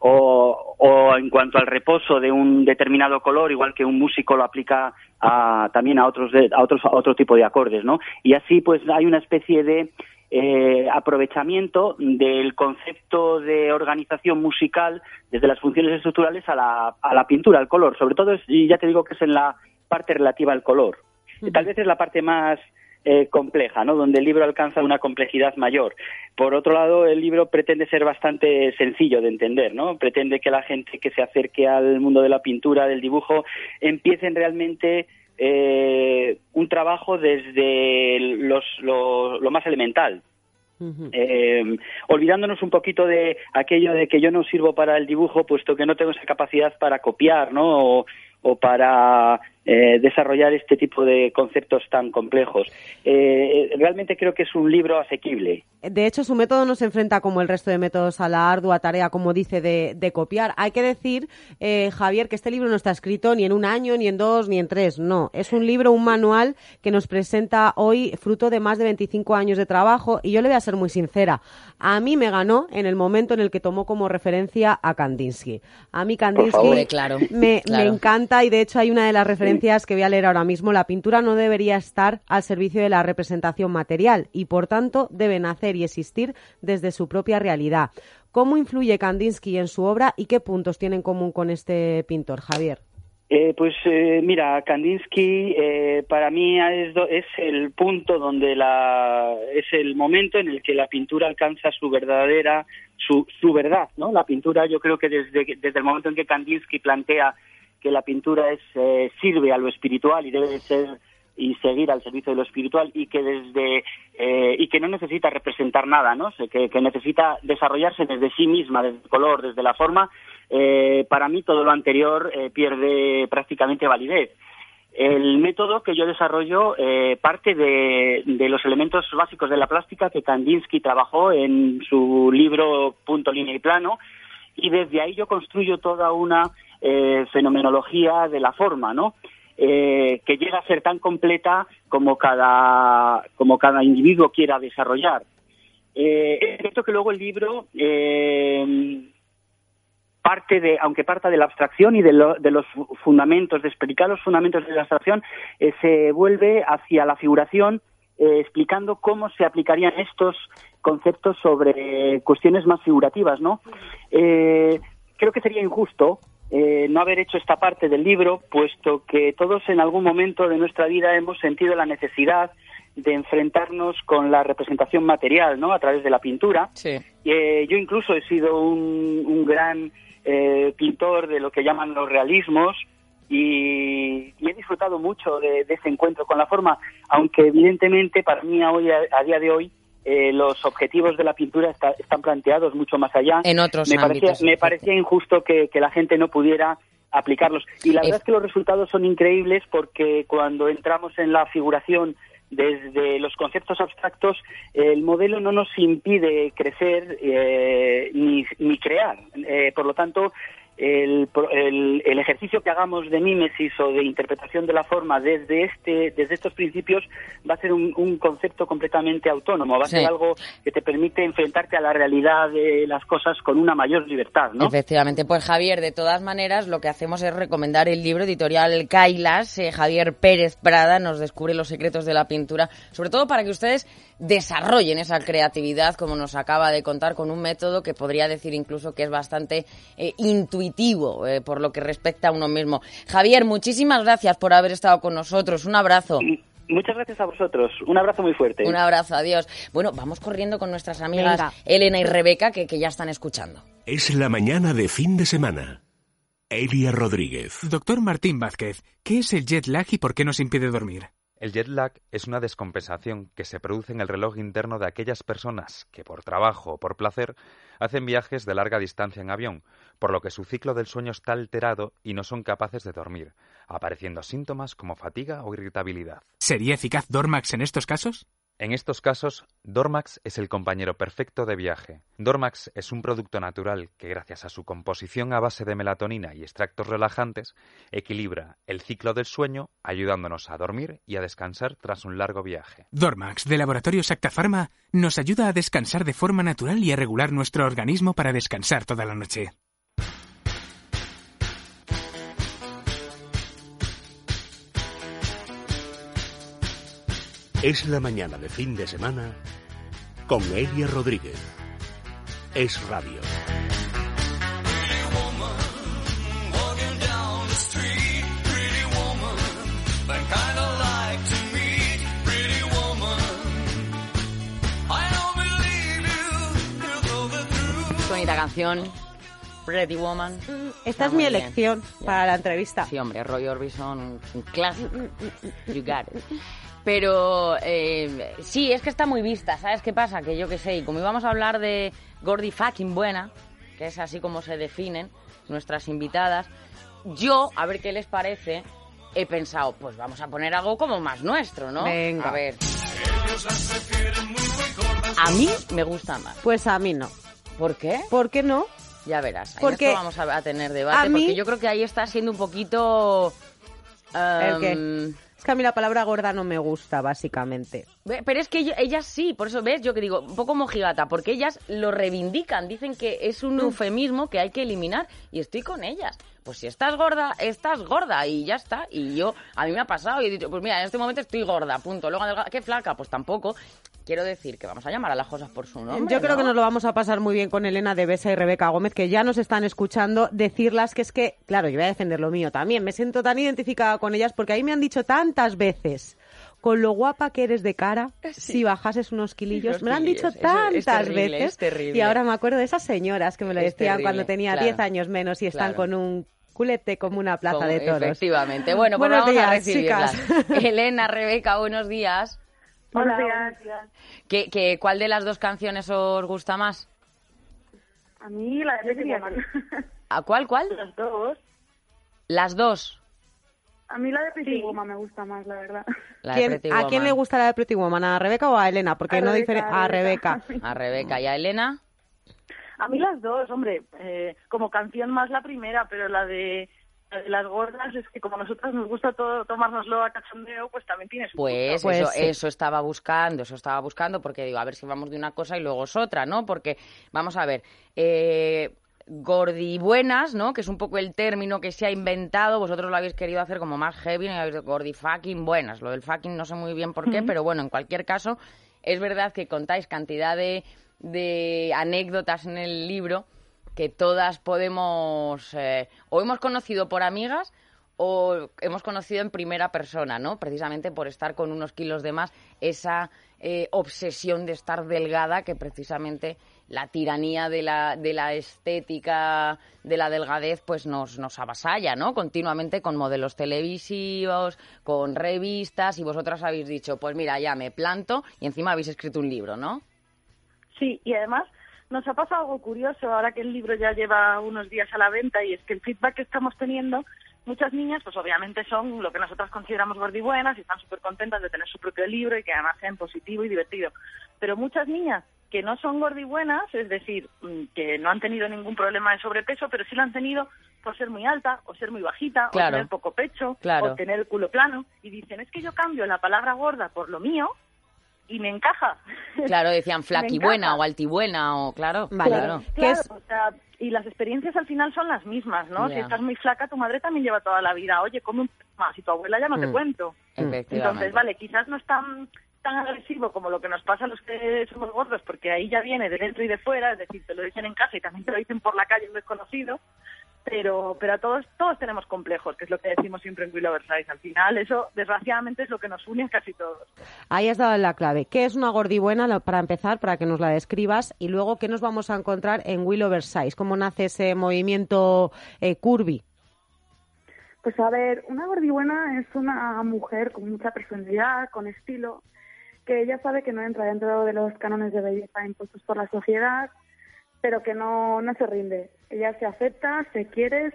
o en cuanto al reposo de un determinado color, igual que un músico lo aplica también a otro tipo de acordes, ¿no? Y así pues hay una especie de aprovechamiento del concepto de organización musical desde las funciones estructurales a la pintura, al color. Sobre todo, y ya te digo que es en la parte relativa al color. Tal vez es la parte más compleja, ¿no? Donde el libro alcanza una complejidad mayor. Por otro lado, el libro pretende ser bastante sencillo de entender, ¿no? Pretende que la gente que se acerque al mundo de la pintura, del dibujo, empiecen realmente un trabajo desde lo más elemental. Olvidándonos un poquito de aquello de que yo no sirvo para el dibujo, puesto que no tengo esa capacidad para copiar, ¿no? O para desarrollar este tipo de conceptos tan complejos. Realmente creo que es un libro asequible. De hecho, su método no se enfrenta, como el resto de métodos, a la ardua tarea, como dice, de copiar. Hay que decir, Javier, que este libro no está escrito ni en un año, ni en 2, ni en 3. No, es un libro, un manual que nos presenta hoy, fruto de más de 25 años de trabajo. Y yo le voy a ser muy sincera. A mí me ganó en el momento en el que tomó como referencia a Kandinsky. A mí Kandinsky me encanta, y de hecho hay una de las referencias que voy a leer ahora mismo. La pintura no debería estar al servicio de la representación material y, por tanto, debe nacer y existir desde su propia realidad. ¿Cómo influye Kandinsky en su obra y qué puntos tiene en común con este pintor, Javier? Mira, Kandinsky para mí es el punto donde es el momento en el que la pintura alcanza su verdad, ¿no? La pintura, yo creo que desde el momento en que Kandinsky plantea que la pintura sirve a lo espiritual y debe de ser y seguir al servicio de lo espiritual, y que y que no necesita representar nada, ¿no? Que necesita desarrollarse desde sí misma, desde el color, desde la forma. Para mí todo lo anterior pierde prácticamente validez. El método que yo desarrollo parte de los elementos básicos de la plástica que Kandinsky trabajó en su libro Punto, Línea y Plano, y desde ahí yo construyo toda una fenomenología de la forma, ¿no? Que llega a ser tan completa como cada individuo quiera desarrollar. Es cierto que luego el libro aunque parta de la abstracción y de los fundamentos, de explicar los fundamentos de la abstracción, se vuelve hacia la figuración, explicando cómo se aplicarían estos conceptos sobre cuestiones más figurativas, ¿no? Creo que sería injusto no haber hecho esta parte del libro, puesto que todos en algún momento de nuestra vida hemos sentido la necesidad de enfrentarnos con la representación material, ¿no? A través de la pintura. Sí. Yo incluso he sido un gran pintor de lo que llaman los realismos, y he disfrutado mucho de ese encuentro con la forma, aunque evidentemente para mí a día de hoy los objetivos de la pintura están planteados mucho más allá. En otros ámbitos. Me parecía injusto que la gente no pudiera aplicarlos. Y la verdad es que los resultados son increíbles, porque cuando entramos en la figuración desde los conceptos abstractos, el modelo no nos impide crecer ni crear. Por lo tanto, el ejercicio que hagamos de mímesis o de interpretación de la forma desde estos principios va a ser un concepto completamente autónomo, va a ser algo que te permite enfrentarte a la realidad de las cosas con una mayor libertad, ¿no? Efectivamente. Pues Javier, de todas maneras, lo que hacemos es recomendar el libro editorial Kailas. Javier Pérez Prada nos descubre los secretos de la pintura, sobre todo para que ustedes desarrollen esa creatividad, como nos acaba de contar, con un método que podría decir incluso que es bastante intuitivo por lo que respecta a uno mismo. Javier, muchísimas gracias por haber estado con nosotros. Un abrazo. Muchas gracias a vosotros. Un abrazo muy fuerte. Un abrazo, adiós. Bueno, vamos corriendo con nuestras amigas Elena y Rebeca, que ya están escuchando. Es la mañana de fin de semana. Elia Rodríguez. Doctor Martín Vázquez, ¿qué es el jet lag y por qué nos impide dormir? El jet lag es una descompensación que se produce en el reloj interno de aquellas personas que por trabajo o por placer hacen viajes de larga distancia en avión, por lo que su ciclo del sueño está alterado y no son capaces de dormir, apareciendo síntomas como fatiga o irritabilidad. ¿Sería eficaz Dormax en estos casos? En estos casos, Dormax es el compañero perfecto de viaje. Dormax es un producto natural que, gracias a su composición a base de melatonina y extractos relajantes, equilibra el ciclo del sueño, ayudándonos a dormir y a descansar tras un largo viaje. Dormax, de Laboratorios Acta Pharma, nos ayuda a descansar de forma natural y a regular nuestro organismo para descansar toda la noche. Es la mañana de fin de semana con Elia Rodríguez. Es Radio. Bonita canción, Pretty Woman. Esta es mi elección para la entrevista. Sí, hombre, Roy Orbison, un clásico. You got it. Pero sí, es que está muy vista, ¿sabes qué pasa? Que yo qué sé, y como íbamos a hablar de Gordi fucking buena, que es así como se definen nuestras invitadas, yo, a ver qué les parece, he pensado, pues vamos a poner algo como más nuestro, ¿no? Venga. A ver. A mí me gusta más. Pues a mí no. ¿Por qué? ¿Por qué no? Ya verás, porque esto vamos a tener debate, porque yo creo que ahí está siendo un poquito... ¿El qué? Es que a mí la palabra gorda no me gusta, básicamente. Pero es que ellas sí, por eso ves, yo que digo, un poco mojigata, porque ellas lo reivindican, dicen que es un eufemismo que hay que eliminar, y estoy con ellas. Pues si estás gorda, y ya está. Y a mí me ha pasado, y he dicho, pues mira, en este momento estoy gorda, punto. Luego, ¿qué flaca? Pues tampoco. Quiero decir que vamos a llamar a las cosas por su nombre. Yo creo que nos lo vamos a pasar muy bien con Elena de Besa y Rebeca Gómez, que ya nos están escuchando, decirlas que es que, claro, yo voy a defender lo mío también, me siento tan identificada con ellas porque ahí me han dicho tantas veces, con lo guapa que eres de cara, si bajases unos kilillos, me lo han dicho tantas veces, es terrible. Y ahora me acuerdo de esas señoras que me lo decían cuando tenía 10 años menos y están con un culete como una plaza de toros. Efectivamente. Bueno, pues vamos a recibirlas. Elena, Rebeca, buenos días. Hola, ¿Cuál de las dos canciones os gusta más? A mí la de Pretty Woman. ¿A cuál? Las dos. ¿Las dos? A mí la de Pretty Woman me gusta más, la verdad. ¿A quién le gusta la de Pretty Woman? ¿A Rebeca o a Elena? Porque no a Rebeca. A Rebeca. ¿Y a Elena? A mí las dos, hombre. Como canción más la primera, pero la de las gordas es que como a nosotras nos gusta todo tomárnoslo a cachondeo, pues también tiene su gusto. Eso estaba buscando, porque digo, a ver si vamos de una cosa y luego es otra, ¿no? Porque, vamos a ver, gordibuenas, ¿no? Que es un poco el término que se ha inventado, vosotros lo habéis querido hacer como más heavy, ¿no? Gordi fucking buenas, lo del fucking no sé muy bien por qué, pero bueno, en cualquier caso, es verdad que contáis cantidad de anécdotas en el libro que todas podemos, o hemos conocido por amigas o hemos conocido en primera persona, ¿no? Precisamente por estar con unos kilos de más, esa obsesión de estar delgada que precisamente la tiranía de la estética, de la delgadez, pues nos avasalla, ¿no? Continuamente con modelos televisivos, con revistas, y vosotras habéis dicho, pues mira, ya me planto, y encima habéis escrito un libro, ¿no? Sí, y además nos ha pasado algo curioso ahora que el libro ya lleva unos días a la venta, y es que el feedback que estamos teniendo, muchas niñas, pues obviamente son lo que nosotras consideramos gordibuenas y están súper contentas de tener su propio libro y que además sea en positivo y divertido. Pero muchas niñas que no son gordibuenas, es decir, que no han tenido ningún problema de sobrepeso, pero sí lo han tenido por ser muy alta, o ser muy bajita, claro, o tener poco pecho, claro, o tener el culo plano, y dicen, es que yo cambio la palabra gorda por lo mío, y me encaja. Claro, decían flaquibuena o altibuena, o claro, vale, claro. O sea, y las experiencias al final son las mismas, ¿no? Si estás muy flaca, tu madre también lleva toda la vida, oye, come un poco más, y tu abuela ya no te cuento. Entonces, vale, quizás no es tan agresivo como lo que nos pasa a los que somos gordos, porque ahí ya viene de dentro y de fuera, es decir, te lo dicen en casa y también te lo dicen por la calle un desconocido, pero a todos tenemos complejos, que es lo que decimos siempre en Will Over Size. Al final eso, desgraciadamente, es lo que nos une a casi todos. Ahí has dado la clave. ¿Qué es una gordibuena, para empezar, para que nos la describas? Y luego, ¿qué nos vamos a encontrar en Will Over Size? ¿Cómo nace ese movimiento curvy? Pues a ver, una gordibuena es una mujer con mucha personalidad, con estilo, que ella sabe que no entra dentro de los cánones de belleza impuestos por la sociedad, pero que no se rinde. Ella se acepta, se quiere,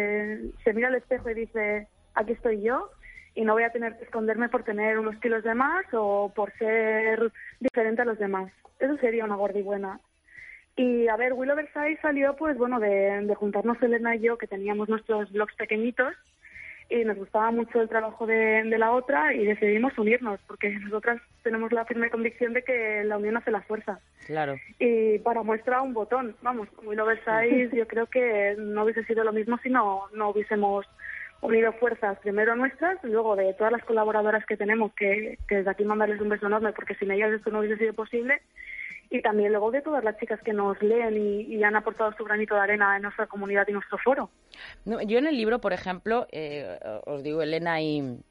se mira al espejo y dice, aquí estoy yo, y no voy a tener que esconderme por tener unos kilos de más o por ser diferente a los demás. Eso sería una gordibuena. Y a ver, Will Over Size salió, pues bueno, de juntarnos Elena y yo, que teníamos nuestros blogs pequeñitos, y nos gustaba mucho el trabajo de la otra y decidimos unirnos, porque nosotras tenemos la firme convicción de que la unión hace la fuerza. Claro. Y para muestra un botón, vamos, Will Over Size yo creo que no hubiese sido lo mismo si no hubiésemos unido fuerzas, primero nuestras, luego de todas las colaboradoras que tenemos, que desde aquí mandarles un beso enorme, porque sin ellas esto no hubiese sido posible, y también luego de todas las chicas que nos leen y han aportado su granito de arena en nuestra comunidad y nuestro foro. No, yo en el libro, por ejemplo, os digo, Elena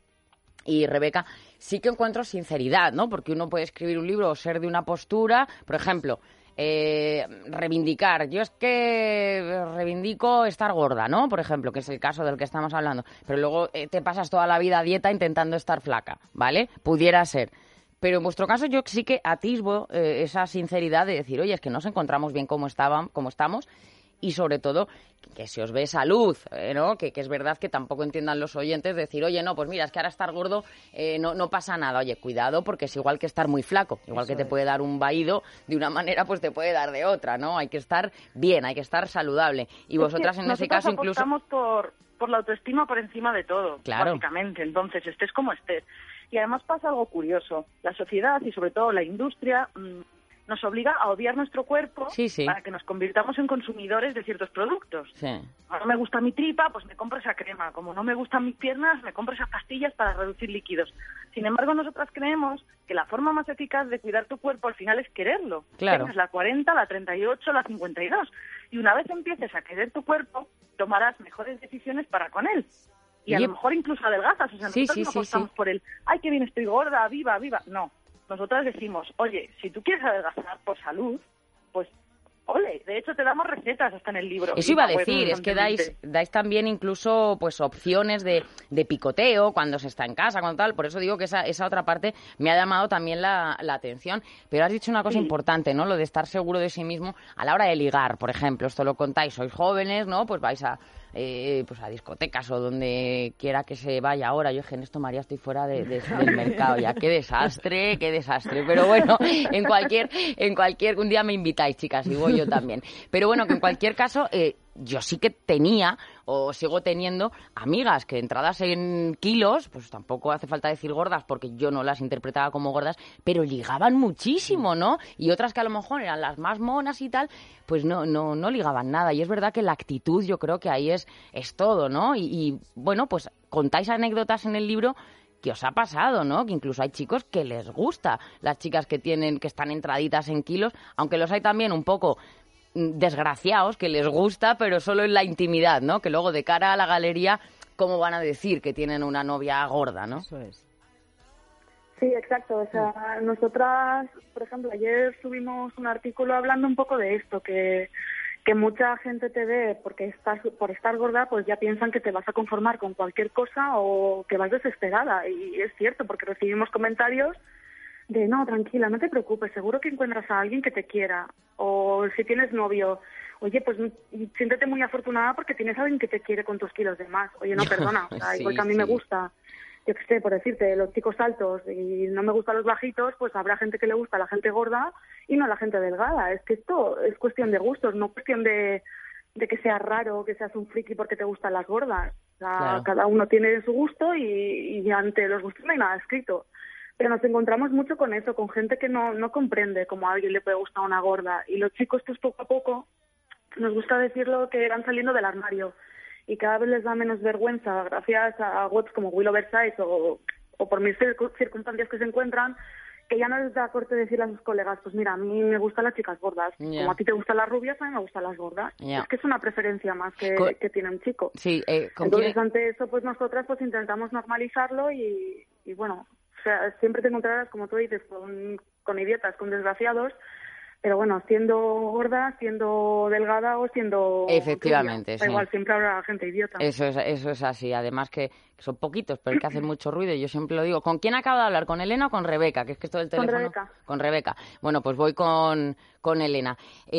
y Rebeca, sí que encuentro sinceridad, ¿no? Porque uno puede escribir un libro o ser de una postura, por ejemplo, reivindicar. Yo es que reivindico estar gorda, ¿no? Por ejemplo, que es el caso del que estamos hablando. Pero luego te pasas toda la vida a dieta intentando estar flaca, ¿vale? Pudiera ser. Pero en vuestro caso yo sí que atisbo esa sinceridad de decir, oye, es que nos encontramos bien como estamos, y sobre todo que se os ve esa luz, ¿no? Que es verdad que tampoco entiendan los oyentes decir, oye, no, pues mira, es que ahora estar gordo no pasa nada. Oye, cuidado, porque es igual que estar muy flaco. Igual eso que te puede dar un vaído de una manera, pues te puede dar de otra, ¿no? Hay que estar bien, hay que estar saludable. Y vosotras en ese caso incluso... Nosotros por la autoestima por encima de todo, claro, básicamente. Entonces, estés como estés. Y además pasa algo curioso. La sociedad y sobre todo la industria nos obliga a odiar nuestro cuerpo para que nos convirtamos en consumidores de ciertos productos. Sí. No me gusta mi tripa, pues me compro esa crema. Como no me gustan mis piernas, me compro esas pastillas para reducir líquidos. Sin embargo, nosotras creemos que la forma más eficaz de cuidar tu cuerpo al final es quererlo. Claro. Tienes la 40, la 38, la 52. Y una vez empieces a querer tu cuerpo, tomarás mejores decisiones para con él. Y a lo mejor incluso adelgazas. O sea, nosotros no apostamos por el, ay, qué bien estoy gorda, viva, viva. No. Nosotras decimos, oye, si tú quieres adelgazar por salud, pues, ole, de hecho te damos recetas hasta en el libro. Eso iba a decir, es que dais también incluso pues opciones de picoteo cuando se está en casa, cuando tal. Por eso digo que esa otra parte me ha llamado también la atención. Pero has dicho una cosa importante, ¿no? Lo de estar seguro de sí mismo a la hora de ligar, por ejemplo. Esto lo contáis, sois jóvenes, ¿no? Pues vais a discotecas o donde quiera que se vaya ahora. Yo, en esto, María, estoy fuera del mercado ya. Qué desastre. Pero bueno, en cualquier un día me invitáis, chicas, y voy yo también. Pero bueno, que en cualquier caso, yo sí que tenía o sigo teniendo amigas que entradas en kilos, pues tampoco hace falta decir gordas porque yo no las interpretaba como gordas, pero ligaban muchísimo, ¿no? Y otras que a lo mejor eran las más monas y tal, pues no ligaban nada. Y es verdad que la actitud yo creo que ahí es todo, ¿no? Y bueno, pues contáis anécdotas en el libro que os ha pasado, ¿no? Que incluso hay chicos que les gusta las chicas que están entraditas en kilos, aunque los hay también un poco desgraciados, que les gusta, pero solo en la intimidad, ¿no? Que luego de cara a la galería, ¿cómo van a decir que tienen una novia gorda, no? Eso es. Sí, exacto. O sea, nosotras, por ejemplo, ayer subimos un artículo hablando un poco de esto, que mucha gente te ve por estar gorda, pues ya piensan que te vas a conformar con cualquier cosa o que vas desesperada. Y es cierto, porque recibimos comentarios de, no, tranquila, no te preocupes, seguro que encuentras a alguien que te quiera. O si tienes novio, oye, pues siéntete muy afortunada porque tienes a alguien que te quiere con tus kilos de más. Oye, no, perdona, o sea, igual que a mí me gusta yo qué sé, por decirte, los chicos altos y no me gustan los bajitos, pues habrá gente que le gusta a la gente gorda y no a la gente delgada. Es que esto es cuestión de gustos, no cuestión de que seas raro, que seas un friki porque te gustan las gordas. O sea, claro. Cada uno tiene su gusto y ante los gustos no hay nada escrito. Pero nos encontramos mucho con eso, con gente que no comprende cómo a alguien le puede gustar una gorda. Y los chicos, pues poco a poco, nos gusta decirlo que van saliendo del armario. Y cada vez les da menos vergüenza, gracias a webs como Will Oversize o por mis circunstancias que se encuentran, que ya no les da corte decirle a sus colegas, pues mira, a mí me gustan las chicas gordas, como a ti te gustan las rubias, a mí me gustan las gordas. Es que es una preferencia más que tiene un chico. Sí, entonces ante eso, pues nosotras pues intentamos normalizarlo y bueno, o sea, siempre te encontrarás, como tú dices, con idiotas, con desgraciados, pero bueno, siendo gorda, siendo delgada o siendo... Efectivamente, rubia, da igual, siempre habrá gente idiota. Eso es así. Además que son poquitos, pero que hacen mucho ruido. Yo siempre lo digo. ¿Con quién acabo de hablar? ¿Con Elena o con Rebeca? Que es que esto del teléfono... Con Rebeca. Con Rebeca. Bueno, pues voy con Elena.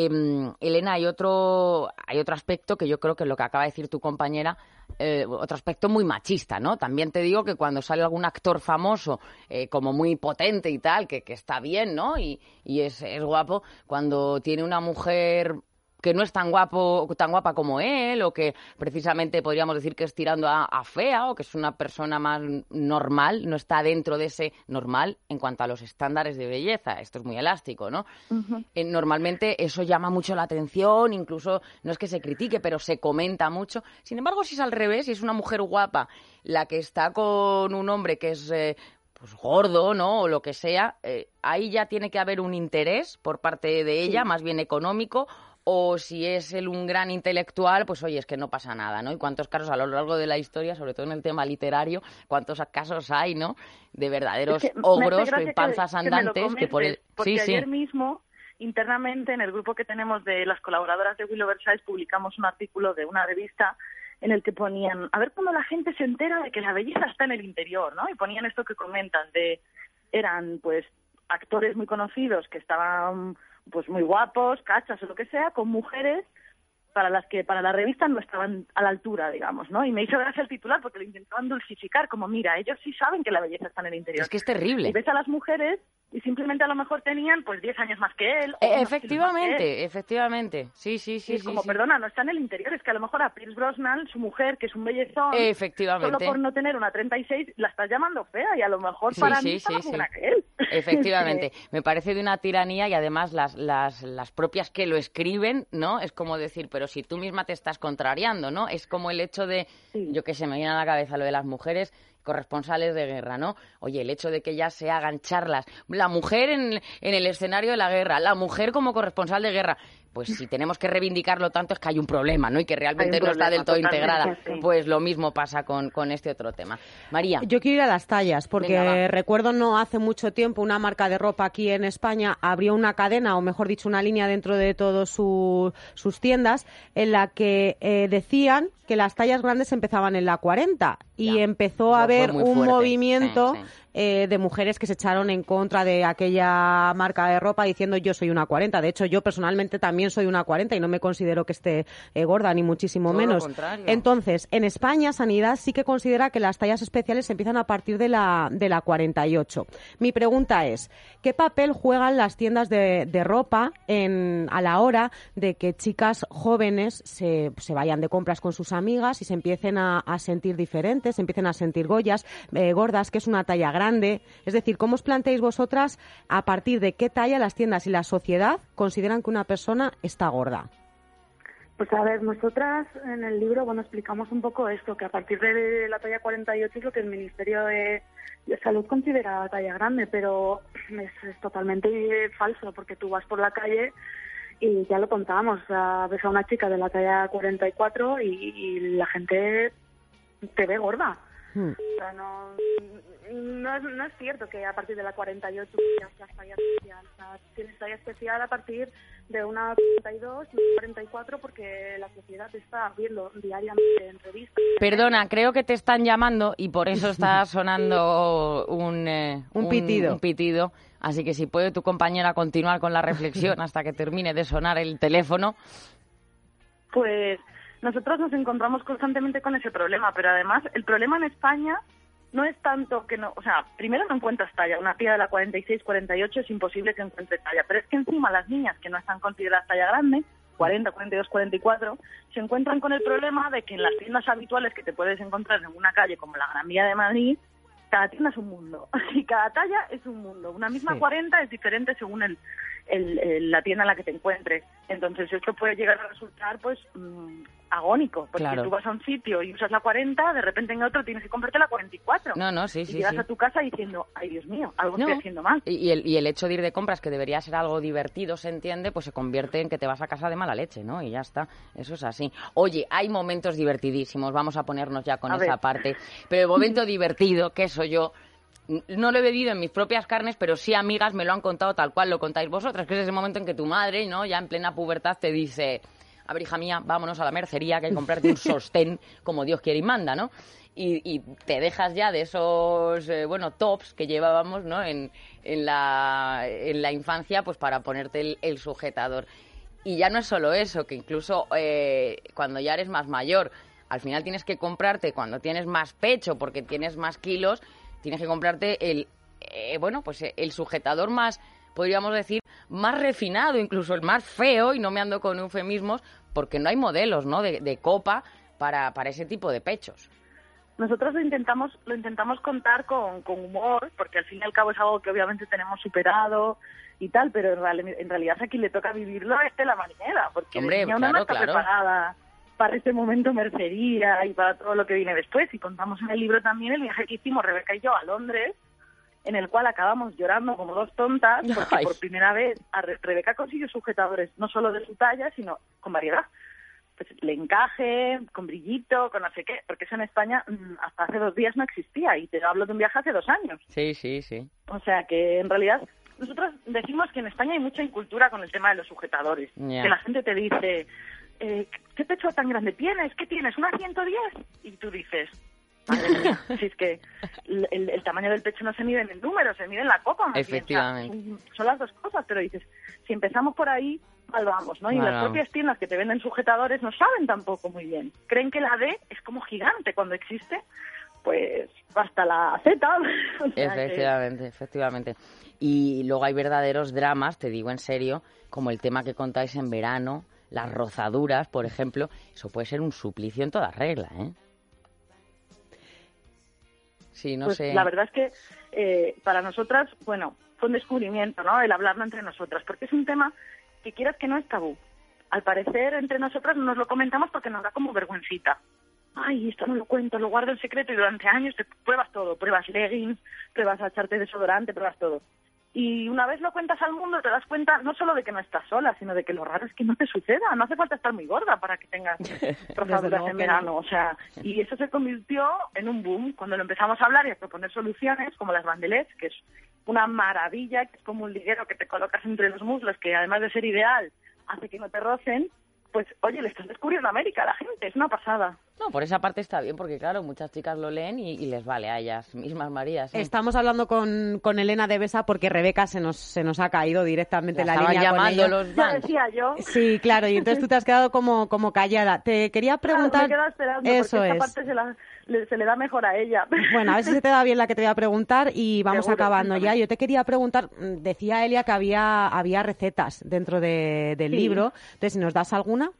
Elena, hay otro aspecto que yo creo que es lo que acaba de decir tu compañera, otro aspecto muy machista, ¿no? También te digo que cuando sale algún actor famoso como muy potente y tal, que está bien, ¿no? Y es guapo, cuando tiene una mujer que no es tan guapa como él, o que precisamente podríamos decir que es tirando a fea, o que es una persona más normal, no está dentro de ese normal en cuanto a los estándares de belleza. Esto es muy elástico, ¿no? Uh-huh. Normalmente eso llama mucho la atención, incluso no es que se critique, pero se comenta mucho. Sin embargo, si es al revés, si es una mujer guapa la que está con un hombre que es... pues gordo, ¿no? O lo que sea, ahí ya tiene que haber un interés por parte de ella, más bien económico, o si es él un gran intelectual, pues oye, es que no pasa nada, ¿no? Y cuántos casos a lo largo de la historia, sobre todo en el tema literario, cuántos casos hay, ¿no? De verdaderos ogros, panzas andantes, que por el... Porque ayer mismo, internamente, en el grupo que tenemos de las colaboradoras de Will Oversize, publicamos un artículo de una revista en el que ponían, a ver cómo la gente se entera de que la belleza está en el interior, ¿no? Y ponían esto que comentan, eran pues actores muy conocidos que estaban pues muy guapos, cachas o lo que sea, con mujeres para las que para la revista no estaban a la altura, digamos, ¿no? Y me hizo gracia el titular porque lo intentaban dulcificar, como mira, ellos sí saben que la belleza está en el interior. Es que es terrible. Y ves a las mujeres y simplemente a lo mejor tenían pues 10 años más que él. Efectivamente. Sí. Como, perdona, no está en el interior, es que a lo mejor a Pierce Brosnan, su mujer, que es un bellezón, efectivamente, solo por no tener una 36, la estás llamando fea y a lo mejor para mí está más buena que él. Efectivamente. Me parece de una tiranía y además las propias que lo escriben, ¿no? Es como decir, pero si tú misma te estás contrariando, ¿no? Es como el hecho de, yo que sé, me viene a la cabeza lo de las mujeres corresponsales de guerra, ¿no? Oye, el hecho de que ya se hagan charlas, la mujer en el escenario de la guerra, la mujer como corresponsal de guerra, pues si tenemos que reivindicarlo tanto es que hay un problema, ¿no? Y que realmente no está del todo integrada. Sí. Pues lo mismo pasa con este otro tema. María. Yo quiero ir a las tallas, porque recuerdo no hace mucho tiempo una marca de ropa aquí en España abrió una cadena, o mejor dicho, una línea dentro de todas sus tiendas, en la que decían que las tallas grandes empezaban en la 40 y empezó a haber un movimiento de mujeres que se echaron en contra de aquella marca de ropa diciendo yo soy una 40. De hecho, yo personalmente también soy una 40 y no me considero que esté gorda, ni muchísimo menos. Entonces, en España, Sanidad sí que considera que las tallas especiales empiezan a partir de la 48. Mi pregunta es, ¿qué papel juegan las tiendas de ropa a la hora de que chicas jóvenes se vayan de compras con sus amigas y se empiecen a sentir diferentes, se empiecen a sentir gordas, que es una talla grande? Es decir, ¿cómo os planteáis vosotras a partir de qué talla las tiendas y la sociedad consideran que una persona está gorda? Pues a ver, nosotras en el libro explicamos un poco esto, que a partir de la talla 48 es lo que el Ministerio de Salud considera talla grande, pero es totalmente falso, porque tú vas por la calle y ya lo contábamos, o sea, ves a una chica de la talla 44 y la gente te ve gorda. O sea, no es cierto que a partir de la 48 tengas la talla especial. O sea, tienes talla especial a partir de una 42, una 44, porque la sociedad está viendo diariamente entrevistas. Perdona, creo que te están llamando y por eso está sonando un pitido. Así que si puede tu compañera continuar con la reflexión hasta que termine de sonar el teléfono. Pues nosotros nos encontramos constantemente con ese problema, pero además el problema en España no es tanto que no, o sea, primero no encuentras talla, una tía de la 46, 48 es imposible que encuentre talla, pero es que encima las niñas que no están consideradas talla grande, 40, 42, 44, se encuentran con el problema de que en las tiendas habituales que te puedes encontrar en una calle como la Gran Vía de Madrid, cada tienda es un mundo, y cada talla es un mundo. Una misma 40 es diferente según la tienda en la que te encuentres. Entonces esto puede llegar a resultar pues agónico, porque tú vas a un sitio y usas la 40, de repente en otro tienes que comprarte la 44. Y llegas a tu casa diciendo, ay Dios mío, algo estoy haciendo mal. Y el hecho de ir de compras, que debería ser algo divertido, se entiende, pues se convierte en que te vas a casa de mala leche, ¿no? Y ya está, eso es así. Oye, hay momentos divertidísimos, vamos a ponernos ya con esa parte, pero el momento divertido, que soy yo, no lo he vivido en mis propias carnes, pero sí amigas me lo han contado tal cual lo contáis vosotras, que es ese momento en que tu madre, ¿no?, ya en plena pubertad te dice, a ver, hija mía, vámonos a la mercería, que hay que comprarte un sostén como Dios quiere y manda, ¿no? Y te dejas ya de esos, tops que llevábamos, ¿no?, en la infancia, pues para ponerte el sujetador. Y ya no es solo eso, que incluso cuando ya eres más mayor, al final tienes que comprarte, cuando tienes más pecho, porque tienes más kilos, tienes que comprarte el sujetador más, podríamos decir, más refinado, incluso el más feo, y no me ando con eufemismos, porque no hay modelos, ¿no?, de copa para ese tipo de pechos. Nosotros lo intentamos contar con humor, porque al fin y al cabo es algo que obviamente tenemos superado y tal, pero en realidad a quien le toca vivirlo es la marinera, porque uno no está preparada para este momento mercería y para todo lo que viene después. Y contamos en el libro también el viaje que hicimos Rebeca y yo a Londres, en el cual acabamos llorando como dos tontas, porque por primera vez Rebeca consiguió sujetadores no solo de su talla, sino con variedad. Pues le encaje, con brillito, con no sé qué, porque eso en España hasta hace 2 días no existía, y te hablo de un viaje hace 2 años. Sí. O sea que en realidad nosotros decimos que en España hay mucha incultura con el tema de los sujetadores. Que la gente te dice, ¿qué pecho tan grande tienes? ¿Qué tienes? ¿Una 110? Y tú dices, madre mía, si es que el tamaño del pecho no se mide en el número, se mide en la copa. Efectivamente. Son las dos cosas, pero dices, si empezamos por ahí, mal vamos, ¿no? Y las propias tiendas que te venden sujetadores no saben tampoco muy bien. Creen que la D es como gigante cuando existe, pues hasta la Z. O sea efectivamente. Y luego hay verdaderos dramas, te digo en serio, como el tema que contáis en verano, las rozaduras, por ejemplo. Eso puede ser un suplicio en toda regla, ¿eh? Sí, no sé. La verdad es que para nosotras, fue un descubrimiento, ¿no?, el hablarlo entre nosotras, porque es un tema que quieras que no es tabú. Al parecer, entre nosotras nos lo comentamos porque nos da como vergüencita. Ay, esto no lo cuento, lo guardo en secreto, y durante años te pruebas todo. Pruebas leggings, pruebas a echarte desodorante, pruebas todo. Y una vez lo cuentas al mundo, te das cuenta no solo de que no estás sola, sino de que lo raro es que no te suceda. No hace falta estar muy gorda para que tengas rozaduras en verano. O sea, y eso se convirtió en un boom cuando lo empezamos a hablar y a proponer soluciones como las bandelets, que es una maravilla, que es como un liguero que te colocas entre los muslos, que además de ser ideal, hace que no te rocen. Pues, oye, le estás descubriendo América a la gente, es una pasada. No, por esa parte está bien, porque claro, muchas chicas lo leen y les vale a ellas mismas, María. ¿Sí? Estamos hablando con Elena de Besa porque Rebeca se nos ha caído directamente la línea llamando con los ya decía yo. Sí, claro, y entonces tú te has quedado como callada. Te quería preguntar... Claro, me quedo esperando, eso porque esta parte se le da mejor a ella. Bueno, a ver si se te da bien la que te voy a preguntar y vamos Seguro, acabando ya. Yo te quería preguntar, decía Elia que había recetas dentro del libro, entonces, ¿si nos das alguna?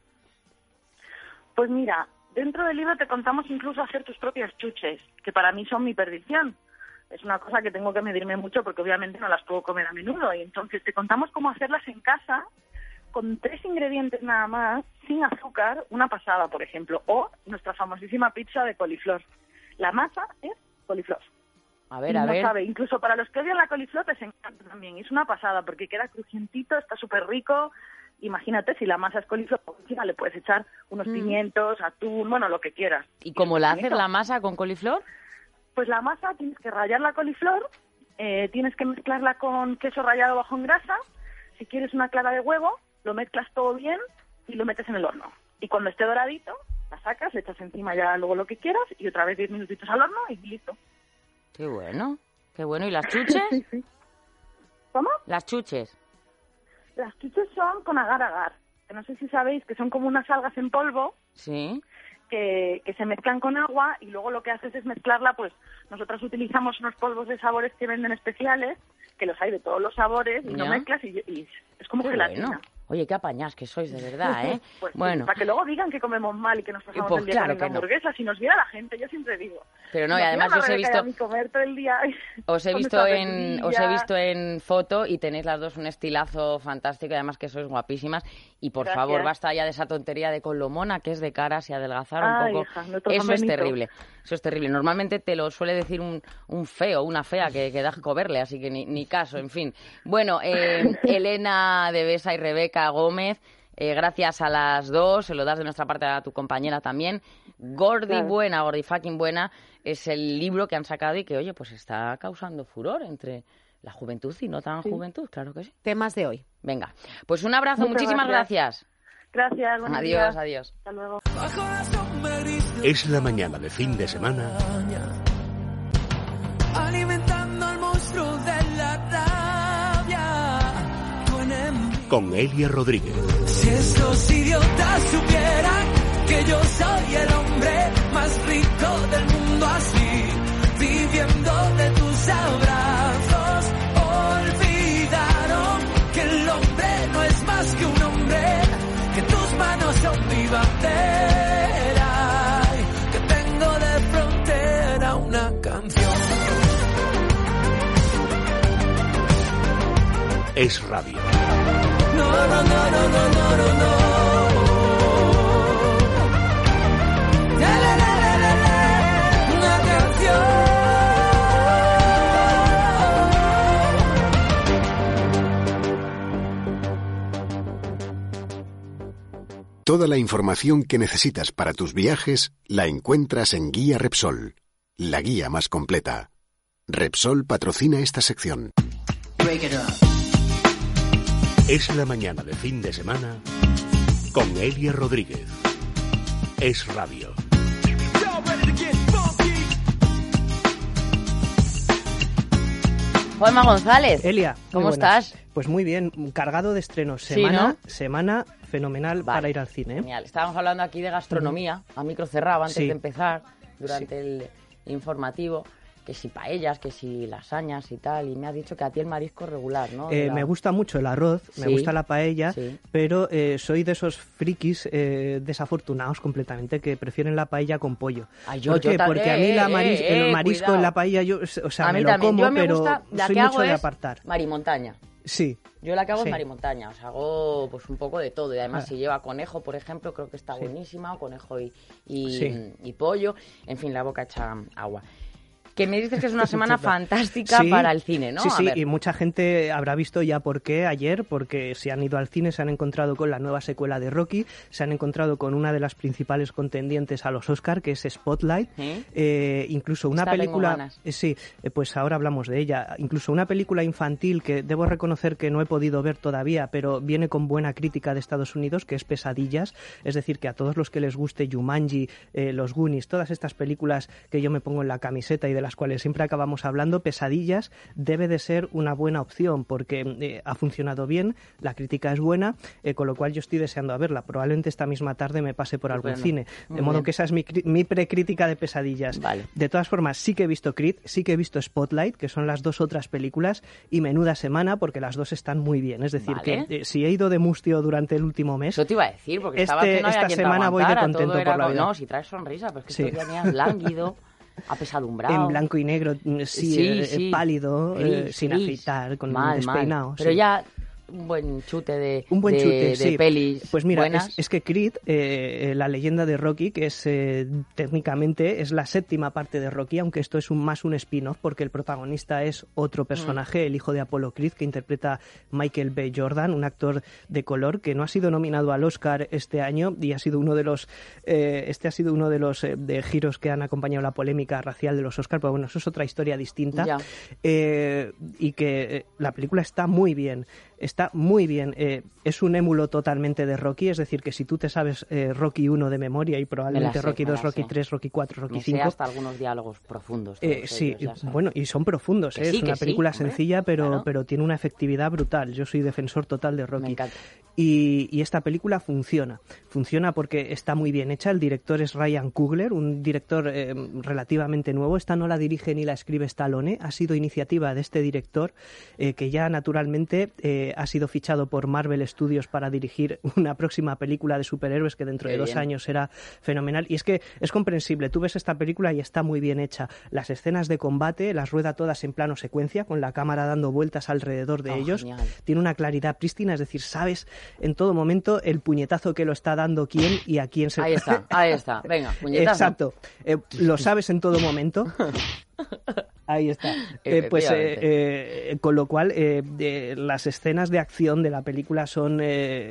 Pues mira, dentro del libro te contamos incluso hacer tus propias chuches, que para mí son mi perdición. Es una cosa que tengo que medirme mucho porque obviamente no las puedo comer a menudo. Y entonces te contamos cómo hacerlas en casa con 3 ingredientes nada más, sin azúcar, una pasada, por ejemplo. O nuestra famosísima pizza de coliflor. La masa es coliflor. A ver. Sabe, incluso para los que odian la coliflor les encanta también. Es una pasada porque queda crujientito, está súper rico. Imagínate, si la masa es coliflor, encima le puedes echar unos pimientos, atún, lo que quieras. ¿Y cómo la haces la masa con coliflor? Pues la masa tienes que rallar la coliflor, tienes que mezclarla con queso rallado bajo en grasa. Si quieres una clara de huevo, lo mezclas todo bien y lo metes en el horno. Y cuando esté doradito, la sacas, le echas encima ya luego lo que quieras y otra vez 10 minutitos al horno y listo. Qué bueno. ¿Y las chuches? Sí. ¿Cómo? Las chuches. Las chuches son con agar-agar, que no sé si sabéis que son como unas algas en polvo. Sí. que se mezclan con agua y luego lo que haces es mezclarla, pues nosotros utilizamos unos polvos de sabores que venden especiales, que los hay de todos los sabores, y lo mezclas y es como gelatina. Bueno. Oye, qué apañás que sois, de verdad, ¿eh? Pues bueno. Sí, para que luego digan que comemos mal y que nos pasamos el día comiendo hamburguesas. Si nos viera la gente, yo siempre digo. Pero no, y además os he visto... A mí comer todo el día os he visto en foto y tenéis las dos un estilazo fantástico, y además que sois guapísimas. Y por favor, basta ya de esa tontería de con lo mona que es de caras y adelgazar un poco. Hija, eso es terrible. Eso es terrible. Normalmente te lo suele decir un feo, una fea que da asco verle, así que ni caso, en fin. Bueno, Elena de Besa y Rebeca Gómez, gracias a las dos, se lo das de nuestra parte a tu compañera también. Gordi Buena, Gordi fucking Buena, es el libro que han sacado y que, oye, pues está causando furor entre la juventud y no tan juventud, claro que sí. Temas de hoy. Venga, pues un abrazo, muchísimas gracias. Gracias, buenos días. Adiós. Hasta luego. Es la mañana de fin de semana. Alimentando al monstruo de la rabia. Con Elia Rodríguez. Si estos idiotas supieran que yo soy el hombre más rico del mundo, así, viviendo de tus abrazos, olvidaron que el hombre no es más que un hombre, que tus manos son mi bandera, que tengo de frontera una canción. Es radio. No. Una canción. Toda la información que necesitas para tus viajes la encuentras en Guía Repsol, la guía más completa. Repsol patrocina esta sección. Es la mañana de fin de semana con Elia Rodríguez. Es radio. Juanma González. Elia, ¿cómo estás? Pues muy bien, cargado de estrenos. Semana fenomenal para ir al cine. Genial. Estábamos hablando aquí de gastronomía, a micro cerrado, antes de empezar, durante el informativo. Que si paellas, que si lasañas y tal, y me has dicho que a ti el marisco regular, ¿no? Me gusta mucho el arroz, me gusta la paella, pero soy de esos frikis desafortunados completamente que prefieren la paella con pollo. ¿Por qué? Porque a mí el marisco cuidado. En la paella, a mí me lo como, pero soy mucho de apartar. Marimontaña. Sí. Yo la que hago es marimontaña, o sea, hago pues un poco de todo, y además si lleva conejo, por ejemplo, creo que está buenísima, o conejo y pollo, en fin, la boca echa agua. Que me dices que es una semana fantástica para el cine, ¿no? Sí, y mucha gente habrá visto ya por qué ayer, porque si han ido al cine se han encontrado con la nueva secuela de Rocky, se han encontrado con una de las principales contendientes a los Oscar, que es Spotlight, incluso una película... pues ahora hablamos de ella. Incluso una película infantil que debo reconocer que no he podido ver todavía, pero viene con buena crítica de Estados Unidos, que es Pesadillas, es decir, que a todos los que les guste Jumanji, Los Goonies, todas estas películas que yo me pongo en la camiseta y de las cuales siempre acabamos hablando, Pesadillas debe de ser una buena opción porque ha funcionado bien, la crítica es buena, con lo cual yo estoy deseando a verla. Probablemente esta misma tarde me pase por algún cine. De modo que esa es mi precrítica de Pesadillas. Vale. De todas formas, sí que he visto Creed, sí que he visto Spotlight, que son las dos otras películas, y menuda semana porque las dos están muy bien. Es decir, que si he ido de mustio durante el último mes... Eso te iba a decir, porque esta semana voy de contento por la vida. No, si traes sonrisa, pero es que estos días lánguido... apesadumbrado. En blanco y negro, pálido, sin afeitar, con despeinado. Pero ya un buen chute de pelis. Pues mira, buenas. Es que Creed, la leyenda de Rocky, que es técnicamente es la séptima parte de Rocky, aunque esto es más un spin-off porque el protagonista es otro personaje, el hijo de Apollo Creed, que interpreta Michael B. Jordan, un actor de color que no ha sido nominado al Oscar este año y ha sido uno de los de giros que han acompañado la polémica racial de los Oscar, pero bueno, eso es otra historia distinta. Y que la película está muy bien. Está muy bien. Es un émulo totalmente de Rocky, es decir, que si tú te sabes Rocky 1 de memoria y probablemente Rocky 2, Rocky 3, Rocky 4, Rocky 5... hasta algunos diálogos profundos. Sí, bueno, y son profundos. Es una película sencilla, pero tiene una efectividad brutal. Yo soy defensor total de Rocky. Me encanta. Y esta película funciona porque está muy bien hecha. El director es Ryan Coogler, un director relativamente nuevo. Esta no la dirige ni la escribe Stallone, ha sido iniciativa de este director que ya naturalmente ha sido fichado por Marvel Studios para dirigir una próxima película de superhéroes que dentro de 2 años será fenomenal. Y es que es comprensible, tú ves esta película y está muy bien hecha. Las escenas de combate las rueda todas en plano secuencia, con la cámara dando vueltas alrededor de ellos. Genial. Tiene una claridad prístina, es decir, sabes en todo momento el puñetazo que lo está dando quién y a quién se... Ahí está, venga, puñetazo. Exacto, lo sabes en todo momento. Ahí está. Con lo cual, las escenas de acción de la película son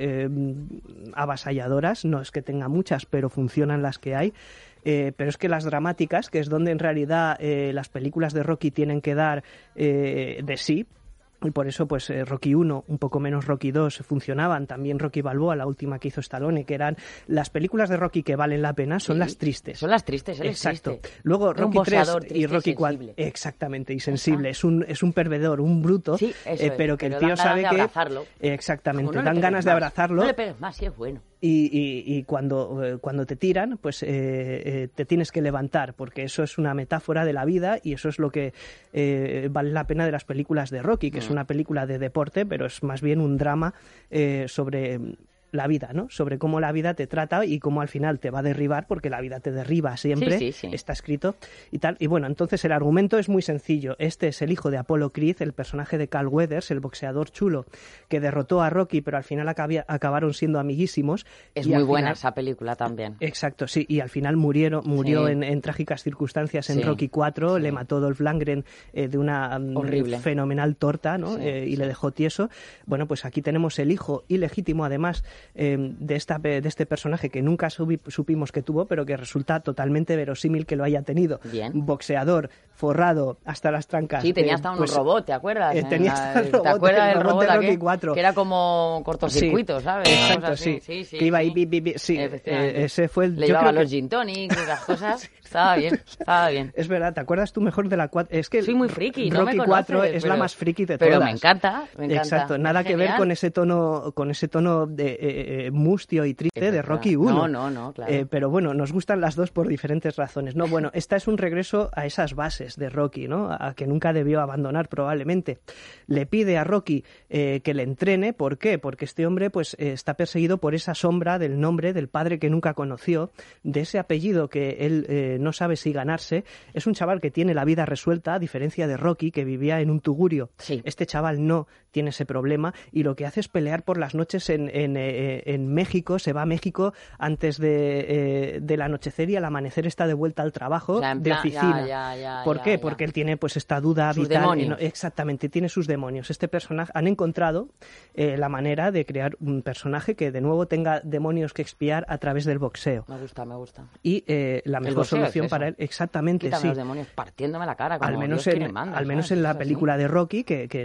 avasalladoras. No es que tenga muchas, pero funcionan las que hay. Pero es que las dramáticas, que es donde en realidad las películas de Rocky tienen que dar de sí, y por eso pues Rocky 1, un poco menos Rocky 2 funcionaban, también Rocky Balboa, la última que hizo Stallone, que eran las películas de Rocky que valen la pena, son las tristes. Son las tristes, exacto. Luego Rocky 3 y Rocky 4, exactamente, y sensible, es un perdedor, un bruto, pero que el tío sabe que... abrazarlo. Exactamente, dan ganas de abrazarlo. No le pegues más, sí es bueno. Y cuando te tiran, pues te tienes que levantar, porque eso es una metáfora de la vida y eso es lo que vale la pena de las películas de Rocky, que es una película de deporte, pero es más bien un drama sobre la vida, ¿no? Sobre cómo la vida te trata y cómo al final te va a derribar, porque la vida te derriba siempre, está escrito y tal. Y bueno, entonces el argumento es muy sencillo. Este es el hijo de Apollo Creed, el personaje de Carl Weathers, el boxeador chulo que derrotó a Rocky, pero al final acabaron siendo amiguísimos. Es muy buena esa película también. Exacto, sí, y al final murió en trágicas circunstancias en Rocky 4, le mató Dolph Lundgren de una fenomenal torta, ¿no? Y le dejó tieso. Bueno, pues aquí tenemos el hijo ilegítimo, además, de este personaje que nunca supimos que tuvo, pero que resulta totalmente verosímil que lo haya tenido. Bien. Boxeador, forrado hasta las trancas. Sí, tenía hasta un robot, ¿te acuerdas? Tenía hasta el robot, ¿te acuerdas del robot de Rocky 4? Que era como cortocircuito, ¿sabes? Exacto, sí. Que iba ahí, ese fue el... Le llevaba los gin tonics y las cosas. Estaba bien. Es verdad, ¿te acuerdas tú mejor de la 4? Es que soy muy friki, Rocky 4 es la más friki de todas. Pero me encanta. Exacto, nada que ver con ese tono de mustio y triste de Rocky 1. No, claro. Pero bueno, nos gustan las dos por diferentes razones. No, bueno, esta es un regreso a esas bases de Rocky, ¿no? A que nunca debió abandonar probablemente. Le pide a Rocky que le entrene. ¿Por qué? Porque este hombre pues está perseguido por esa sombra del nombre del padre que nunca conoció, de ese apellido que él no sabe si ganarse. Es un chaval que tiene la vida resuelta, a diferencia de Rocky, que vivía en un tugurio. Sí. Este chaval no tiene ese problema y lo que hace es pelear por las noches en México. Se va a México antes del anochecer y al amanecer está de vuelta al trabajo de oficina. ¿Por qué? Porque él tiene pues esta duda sus vital. Demonios. Exactamente, tiene sus demonios. Este personaje, han encontrado la manera de crear un personaje que de nuevo tenga demonios que expiar a través del boxeo. Me gusta. Y la mejor solución para él, exactamente, quítame los demonios partiéndome la cara, como al menos Dios me manda, al menos en la película de Rocky,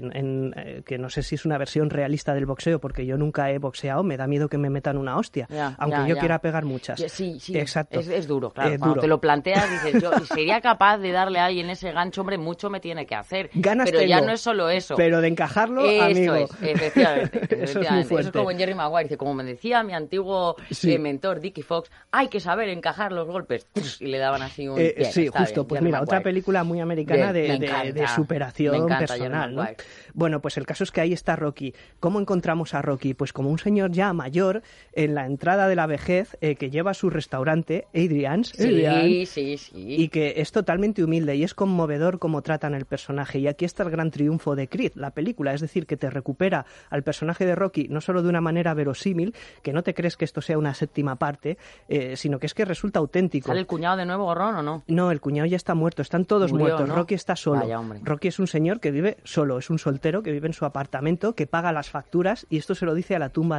que no sé si es una versión realista del boxeo, porque yo nunca he boxeado, me da miedo que me metan una hostia, aunque yo quiera pegar muchas. Sí, exacto. Es duro, claro. Cuando te lo planteas, dices, yo sería capaz de darle a alguien ese gancho, hombre, mucho me tiene que hacer. Ganas pero tengo, ya no es solo eso. Pero de encajarlo, eso amigo. Es, efectivamente. Eso es muy fuerte. Eso es como en Jerry Maguire, dice, como me decía mi antiguo mentor, Dickie Fox, hay que saber encajar los golpes. Y le daban así un... sí, justo. Bien, pues mira, otra película muy americana de superación personal, ¿no? Bueno, pues el caso es que ahí está Rocky. ¿Cómo encontramos a Rocky? Pues como un señor ya mayor en la entrada de la vejez que lleva su restaurante, Adrian's. Sí. Y que es totalmente humilde y es conmovedor cómo tratan el personaje. Y aquí está el gran triunfo de Creed, la película. Es decir, que te recupera al personaje de Rocky no solo de una manera verosímil, que no te crees que esto sea una séptima parte, sino que es que resulta auténtico. ¿Sale el cuñado de nuevo, Gorrón, o no? No, el cuñado ya está muerto, están todos muertos. ¿No? Rocky está solo. Vaya, hombre. Rocky es un señor que vive solo, es un soltero que vive en su apartamento, que paga las facturas, y esto se lo dice a la tumba de Adrian.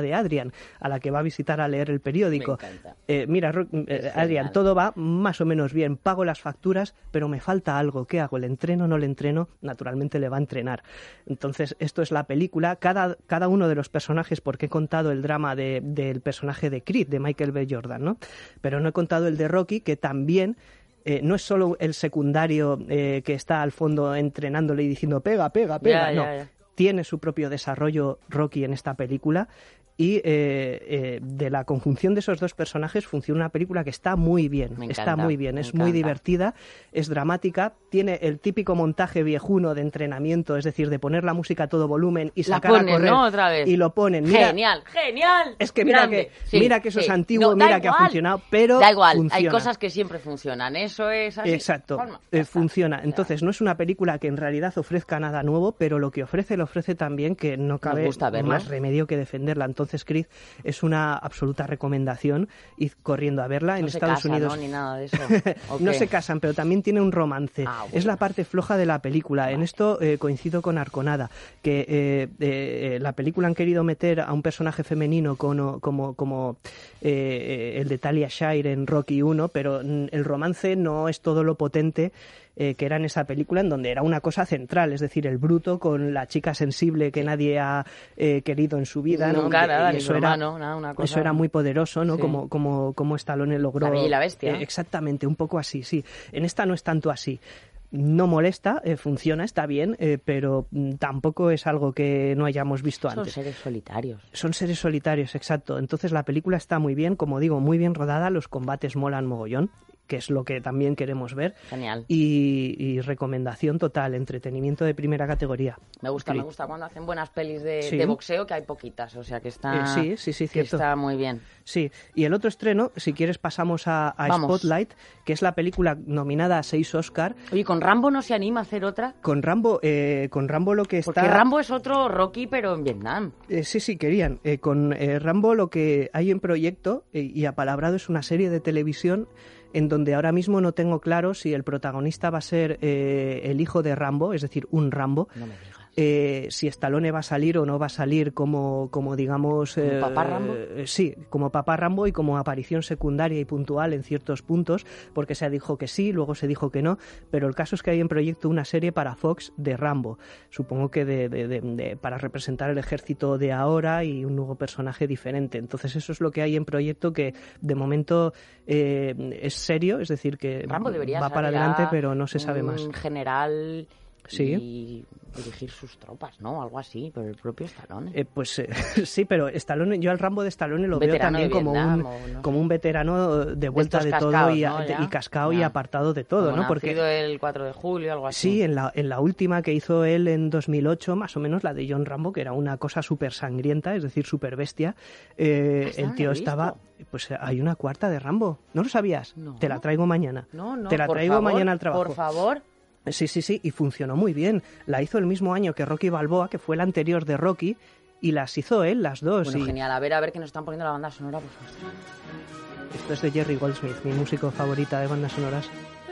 Adrian, a la que va a visitar a leer el periódico. Mira, Adrian, genial. todo va más o menos bien, pago las facturas, pero me falta algo. ¿Qué hago? ¿Le entreno o no le entreno? Naturalmente le va a entrenar. Entonces, esto es la película. Cada uno de los personajes, porque he contado el drama del personaje de Creed, de Michael B. Jordan, ¿no? Pero no he contado el de Rocky, que también no es solo el secundario que está al fondo entrenándole y diciendo pega, no. Tiene su propio desarrollo Rocky en esta película. Y de la conjunción de esos dos personajes funciona una película que está muy bien, es muy divertida, es dramática, tiene el típico montaje viejuno de entrenamiento, es decir, de poner la música a todo volumen y sacar a correr, ¿no? Otra vez. Y lo ponen. Mira, genial. Es que mira que eso es antiguo, no, mira que ha funcionado, pero da igual, funciona. hay cosas que siempre funcionan, eso es así. Exacto, funciona. Entonces, no es una película que en realidad ofrezca nada nuevo, pero lo que ofrece, lo ofrece también, que no cabe más remedio que defenderla. Entonces, Creed es una absoluta recomendación, id corriendo a verla. En Estados Unidos ¿no? Ni nada de eso. No se casan, pero también tiene un romance. Bueno. Es la parte floja de la película. En esto coincido con Arconada, que la película han querido meter a un personaje femenino como el de Talia Shire en Rocky 1, pero el romance no es todo lo potente que era en esa película, en donde era una cosa central, es decir, el bruto con la chica sensible que nadie ha querido en su vida. Nunca, nada, ni eso su era, hermano, nada, una cosa. Eso era muy poderoso, ¿no? Sí. Como Stallone logró. La Bella y la Bestia. Exactamente, un poco así, sí. En esta no es tanto así. No molesta, funciona, está bien, pero tampoco es algo que no hayamos visto antes. Son seres solitarios. Son seres solitarios, exacto. Entonces la película está muy bien, como digo, muy bien rodada, los combates molan mogollón, que es lo que también queremos ver. Genial. Y recomendación total, entretenimiento de primera categoría. Me gusta cuando hacen buenas pelis de boxeo, que hay poquitas, o sea que está, sí, cierto. Está muy bien. Sí, y el otro estreno, si quieres pasamos a Spotlight, que es la película nominada a 6 Oscar. Oye, ¿con Rambo no se anima a hacer otra? Con Rambo lo que está... Porque Rambo es otro Rocky, pero en Vietnam. Sí, querían. Con Rambo lo que hay en proyecto, y apalabrado, es una serie de televisión en donde ahora mismo no tengo claro si el protagonista va a ser el hijo de Rambo, es decir, un Rambo. No me digas. Si Stallone va a salir o no va a salir como digamos... ¿Como papá Rambo? Sí, como papá Rambo y como aparición secundaria y puntual en ciertos puntos, porque se dijo que sí, luego se dijo que no, pero el caso es que hay en proyecto una serie para Fox de Rambo, supongo que para representar el ejército de ahora y un nuevo personaje diferente. Entonces eso es lo que hay en proyecto, que de momento es serio, es decir, que Rambo va para adelante, pero no se sabe más. Un general... Sí. Y dirigir sus tropas, ¿no? Algo así, pero el propio Stallone. Sí, pero Stallone, yo al Rambo de Stallone lo veo también como un veterano de vuelta de todo, ¿no? y cascado y apartado de todo, como ¿no? Porque el 4 de julio, algo así. Sí, en la última que hizo él en 2008, más o menos, la de John Rambo, que era una cosa súper sangrienta, es decir, súper bestia, el tío estaba... Pues hay una cuarta de Rambo, ¿no lo sabías? No. Te la traigo mañana. No, te la traigo mañana al trabajo. Por favor. Sí, y funcionó muy bien. La hizo el mismo año que Rocky Balboa, que fue el anterior de Rocky, y las hizo él, las dos. Bueno, genial. A ver, que nos están poniendo la banda sonora, por favor. Esto es de Jerry Goldsmith, mi músico favorita de bandas sonoras.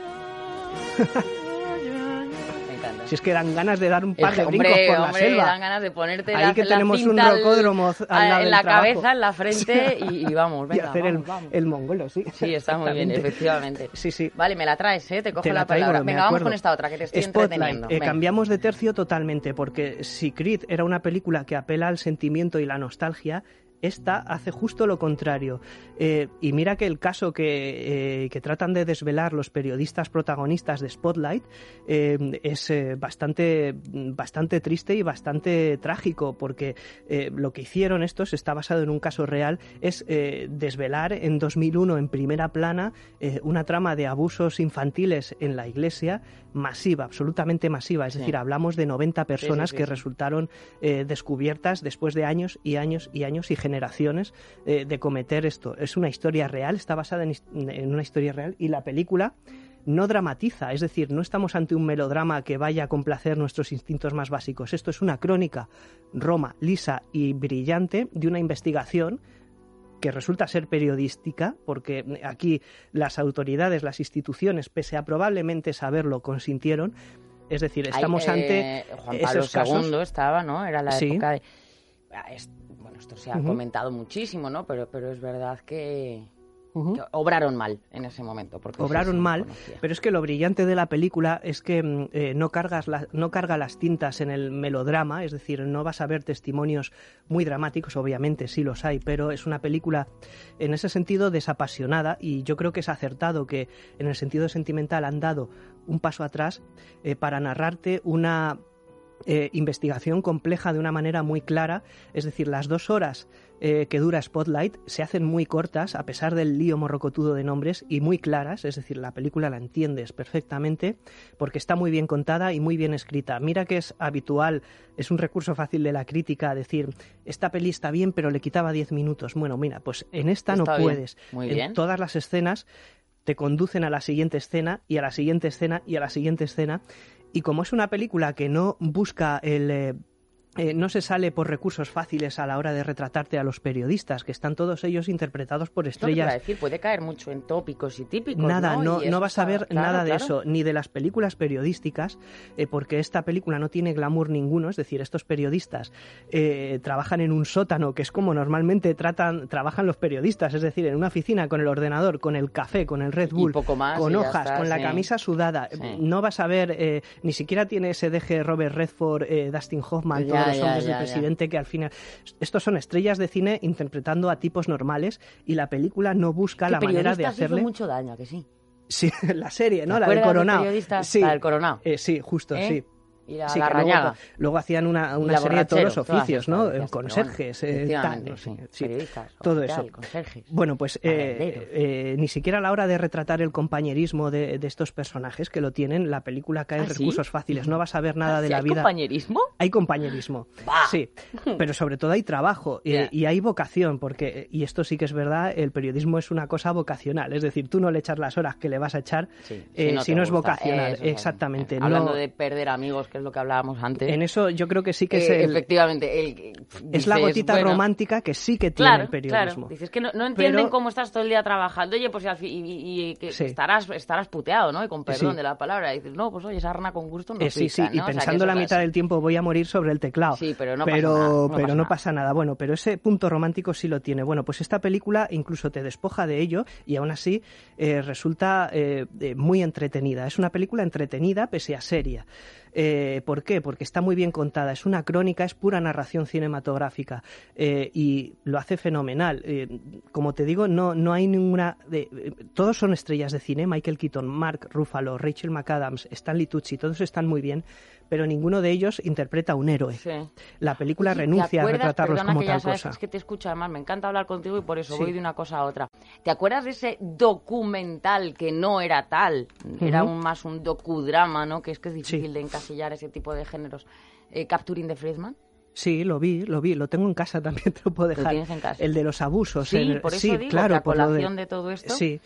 Si es que dan ganas de dar un par de brincos por la selva. Dan ganas de ponerte ahí que tenemos un rocódromo al lado en la del trabajo. cabeza, en la frente y vamos, venga, y hacer vamos. el mongolo, sí. Sí, está muy bien, efectivamente. Sí. Vale, me la traes, te cojo te la palabra. Venga, vamos con esta otra que te estoy entreteniendo. Cambiamos de tercio totalmente, porque si Creed era una película que apela al sentimiento y la nostalgia, esta hace justo lo contrario. Y mira que el caso que tratan de desvelar los periodistas protagonistas de Spotlight es bastante triste y bastante trágico, porque lo que hicieron estos está basado en un caso real, es desvelar en 2001 en primera plana una trama de abusos infantiles en la iglesia masiva, absolutamente masiva. Es decir, hablamos de 90 personas que resultaron descubiertas después de años y años y años y generaciones de cometer esto. Es una historia real, está basada en una historia real, y la película no dramatiza, es decir, no estamos ante un melodrama que vaya a complacer nuestros instintos más básicos. Esto es una crónica roma, lisa y brillante de una investigación que resulta ser periodística, porque aquí las autoridades, las instituciones, pese a probablemente saberlo, consintieron. Es decir, estamos ante Juan Pablo esos casos. II estaba, ¿no? Era la época de... bueno, esto se ha comentado muchísimo, ¿no? Pero es verdad que obraron mal en ese momento. Obraron mal, pero es que lo brillante de la película es que no carga las tintas en el melodrama, es decir, no vas a ver testimonios muy dramáticos, obviamente sí los hay, pero es una película en ese sentido desapasionada, y yo creo que es acertado que en el sentido sentimental han dado un paso atrás para narrarte una investigación compleja de una manera muy clara. Es decir, las 2 horas que dura Spotlight se hacen muy cortas a pesar del lío morrocotudo de nombres, y muy claras, es decir, la película la entiendes perfectamente porque está muy bien contada y muy bien escrita. Mira que es habitual, es un recurso fácil de la crítica decir, esta peli está bien pero le quitaba 10 minutos. Bueno, mira, pues en esta no puedes. Muy bien. Todas las escenas te conducen a la siguiente escena y a la siguiente escena y a la siguiente escena. Y como es una película que no busca no se sale por recursos fáciles a la hora de retratarte a los periodistas, que están todos ellos interpretados por estrellas. Esto decir, puede caer mucho en tópicos y típicos. Nada, no vas a ver nada de claro. eso, ni de las películas periodísticas, porque esta película no tiene glamour ninguno. Es decir, estos periodistas trabajan en un sótano, que es como normalmente trabajan los periodistas, es decir, en una oficina con el ordenador, con el café, con el Red Bull, poco más, con hojas, está, con la camisa sudada. Sí. No vas a ver, ni siquiera tiene ese deje Robert Redford, Dustin Hoffman, todos los hombres del presidente, que al final estos son estrellas de cine interpretando a tipos normales, y la película no busca la manera de hacerle mucho daño, que sí. Sí, la serie, ¿no? La del Coronado. Sí, la del Coronado. Sí, justo, sí. Y la que Rañaga. Luego hacían una serie de todos los oficios, ¿no? Conserjes, tal, no sé, periodistas, todo eso. Conserjes. Bueno, pues ni siquiera a la hora de retratar el compañerismo de estos personajes que lo tienen, la película cae en recursos fáciles. No vas a ver nada de la vida. ¿Hay compañerismo? Hay compañerismo, sí. Pero sobre todo hay trabajo y hay vocación, porque, y esto sí que es verdad, el periodismo es una cosa vocacional. Es decir, tú no le echas las horas que le vas a echar si no es vocacional. Exactamente. Hablando de perder amigos, que es lo que hablábamos antes. En eso yo creo que sí que es efectivamente. Es la gotita romántica que sí que tiene el periodismo. Claro, dices que no entienden cómo estás todo el día trabajando. Oye, pues y que estarás puteado, ¿no? Y con perdón de la palabra. Y dices, no, pues oye, esa rana con gusto no sí, pica, y ¿no? pensando la mitad del tiempo voy a morir sobre el teclado. Sí, pero no pasa nada. Bueno, pero ese punto romántico sí lo tiene. Bueno, pues esta película incluso te despoja de ello y aún así resulta muy entretenida. Es una película entretenida pese a seria. ¿Por qué? Porque está muy bien contada, es una crónica, es pura narración cinematográfica y lo hace fenomenal. Como te digo, no hay ninguna... todos son estrellas de cine, Michael Keaton, Mark Ruffalo, Rachel McAdams, Stanley Tucci, todos están muy bien, pero ninguno de ellos interpreta a un héroe. Sí. La película renuncia a retratarlos como tal cosa. Es que te escucho, además, me encanta hablar contigo y por eso voy de una cosa a otra. ¿Te acuerdas de ese documental que no era tal? Era más un docudrama, ¿no? Que es difícil de encasillar ese tipo de géneros. Capturing the Friedman. Sí, lo vi, lo tengo en casa también, te lo puedo dejar. ¿Lo tienes en casa? El de los abusos. Sí, por eso digo, claro, la colación de todo esto. Sí.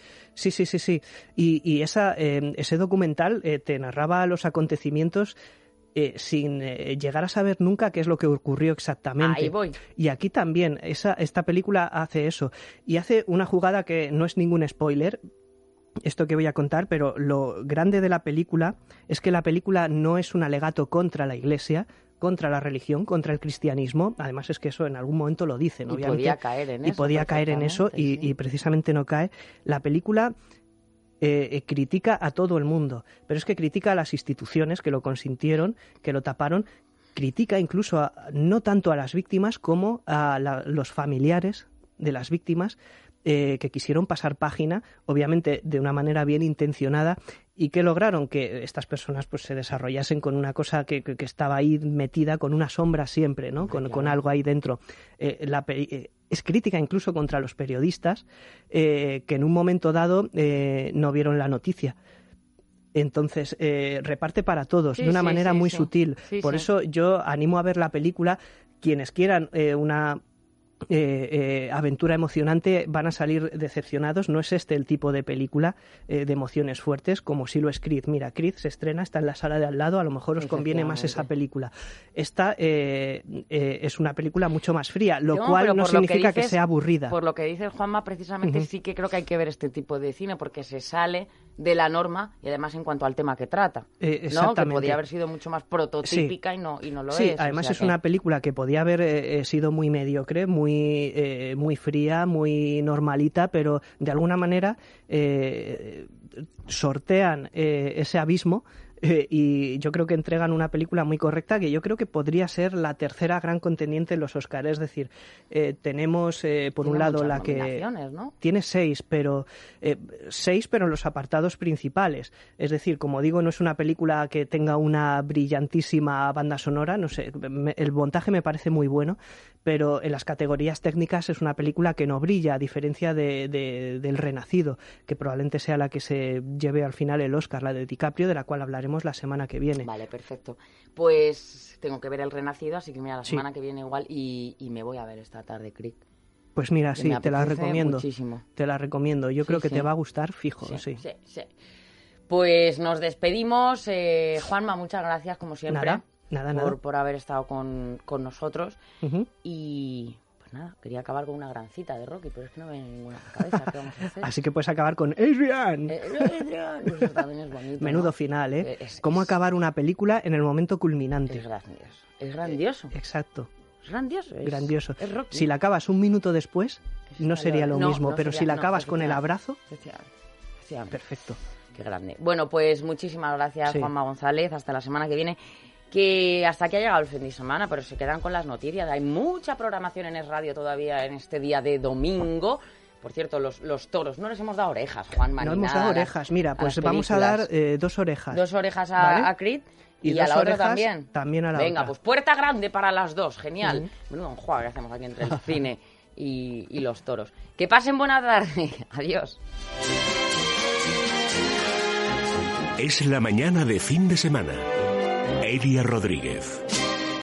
Y ese documental te narraba los acontecimientos sin llegar a saber nunca qué es lo que ocurrió exactamente. Ahí voy. Y aquí también, esta película hace eso. Y hace una jugada que no es ningún spoiler, esto que voy a contar, pero lo grande de la película es que la película no es un alegato contra la Iglesia, contra la religión, contra el cristianismo. Además es que eso en algún momento lo dicen, obviamente. Podía caer en eso. Y podía caer en eso y precisamente no cae. La película critica a todo el mundo, pero es que critica a las instituciones que lo consintieron, que lo taparon, critica incluso no tanto a las víctimas como a los familiares de las víctimas, que quisieron pasar página, obviamente de una manera bien intencionada, y que lograron que estas personas pues se desarrollasen con una cosa que estaba ahí metida, con una sombra siempre, ¿no? Con algo ahí dentro. Es crítica incluso contra los periodistas que en un momento dado no vieron la noticia. Entonces, reparte para todos, de una manera muy sutil. Por eso yo animo a ver la película. Quienes quieran una aventura emocionante van a salir decepcionados. No es este el tipo de película de emociones fuertes como si lo es Creed. Mira, Creed se estrena, está en la sala de al lado, a lo mejor os conviene más esa película. Esta es una película mucho más fría, lo cual no significa que sea aburrida. Por lo que dice Juanma, precisamente sí que creo que hay que ver este tipo de cine porque se sale de la norma y además en cuanto al tema que trata, ¿no? Que podría haber sido mucho más prototípica y no lo es. Sí, además es una película que podía haber sido muy mediocre, muy fría, muy normalita, pero de alguna manera sortean ese abismo. Y yo creo que entregan una película muy correcta que yo creo que podría ser la tercera gran contendiente en los Oscars. Es decir, tenemos por un lado la que ¿no? tiene 6, pero en los apartados principales. Es decir, como digo, no es una película que tenga una brillantísima banda sonora, no sé, el montaje me parece muy bueno, pero en las categorías técnicas es una película que no brilla, a diferencia del Renacido, que probablemente sea la que se lleve al final el Oscar, la de DiCaprio, de la cual hablaremos la semana que viene. Vale, perfecto. Pues tengo que ver El Renacido, así que mira, la semana que viene igual y me voy a ver esta tarde Creed. Pues mira, sí, te la recomiendo. Muchísimo. Te la recomiendo. Yo creo que te va a gustar, fijo. Sí. Pues nos despedimos. Juanma, muchas gracias, como siempre. Nada. Por haber estado con nosotros. Y... nada, quería acabar con una gran cita de Rocky, pero es que no me viene ninguna a la cabeza. ¿Qué vamos a hacer? Así que puedes acabar con Adrian. Adrian. Pues eso también es bonito. Menudo ¿no? final, ¿eh? Cómo acabar una película en el momento culminante. Es grandioso. Exacto. Es grandioso. Grandioso. Es Rocky. Si la acabas un minuto después, no sería lo mismo, pero si la acabas con el abrazo, perfecto. Qué grande. Bueno, pues muchísimas gracias, Juanma González. Hasta la semana que viene. Que hasta aquí ha llegado el fin de semana, pero se quedan con las noticias. Hay mucha programación en Es Radio todavía en este día de domingo. Por cierto, los toros, no les hemos dado orejas, Juanma. No hemos dado orejas. Mira, pues vamos a dar 2 orejas. 2 orejas a Creed y a la otra también. También a la Venga, otra. Pues puerta grande para las 2. Genial. Menudo enjuague que hacemos aquí entre el cine y los toros. Que pasen buena tarde. Adiós. Es la mañana de fin de semana. Elia Rodríguez.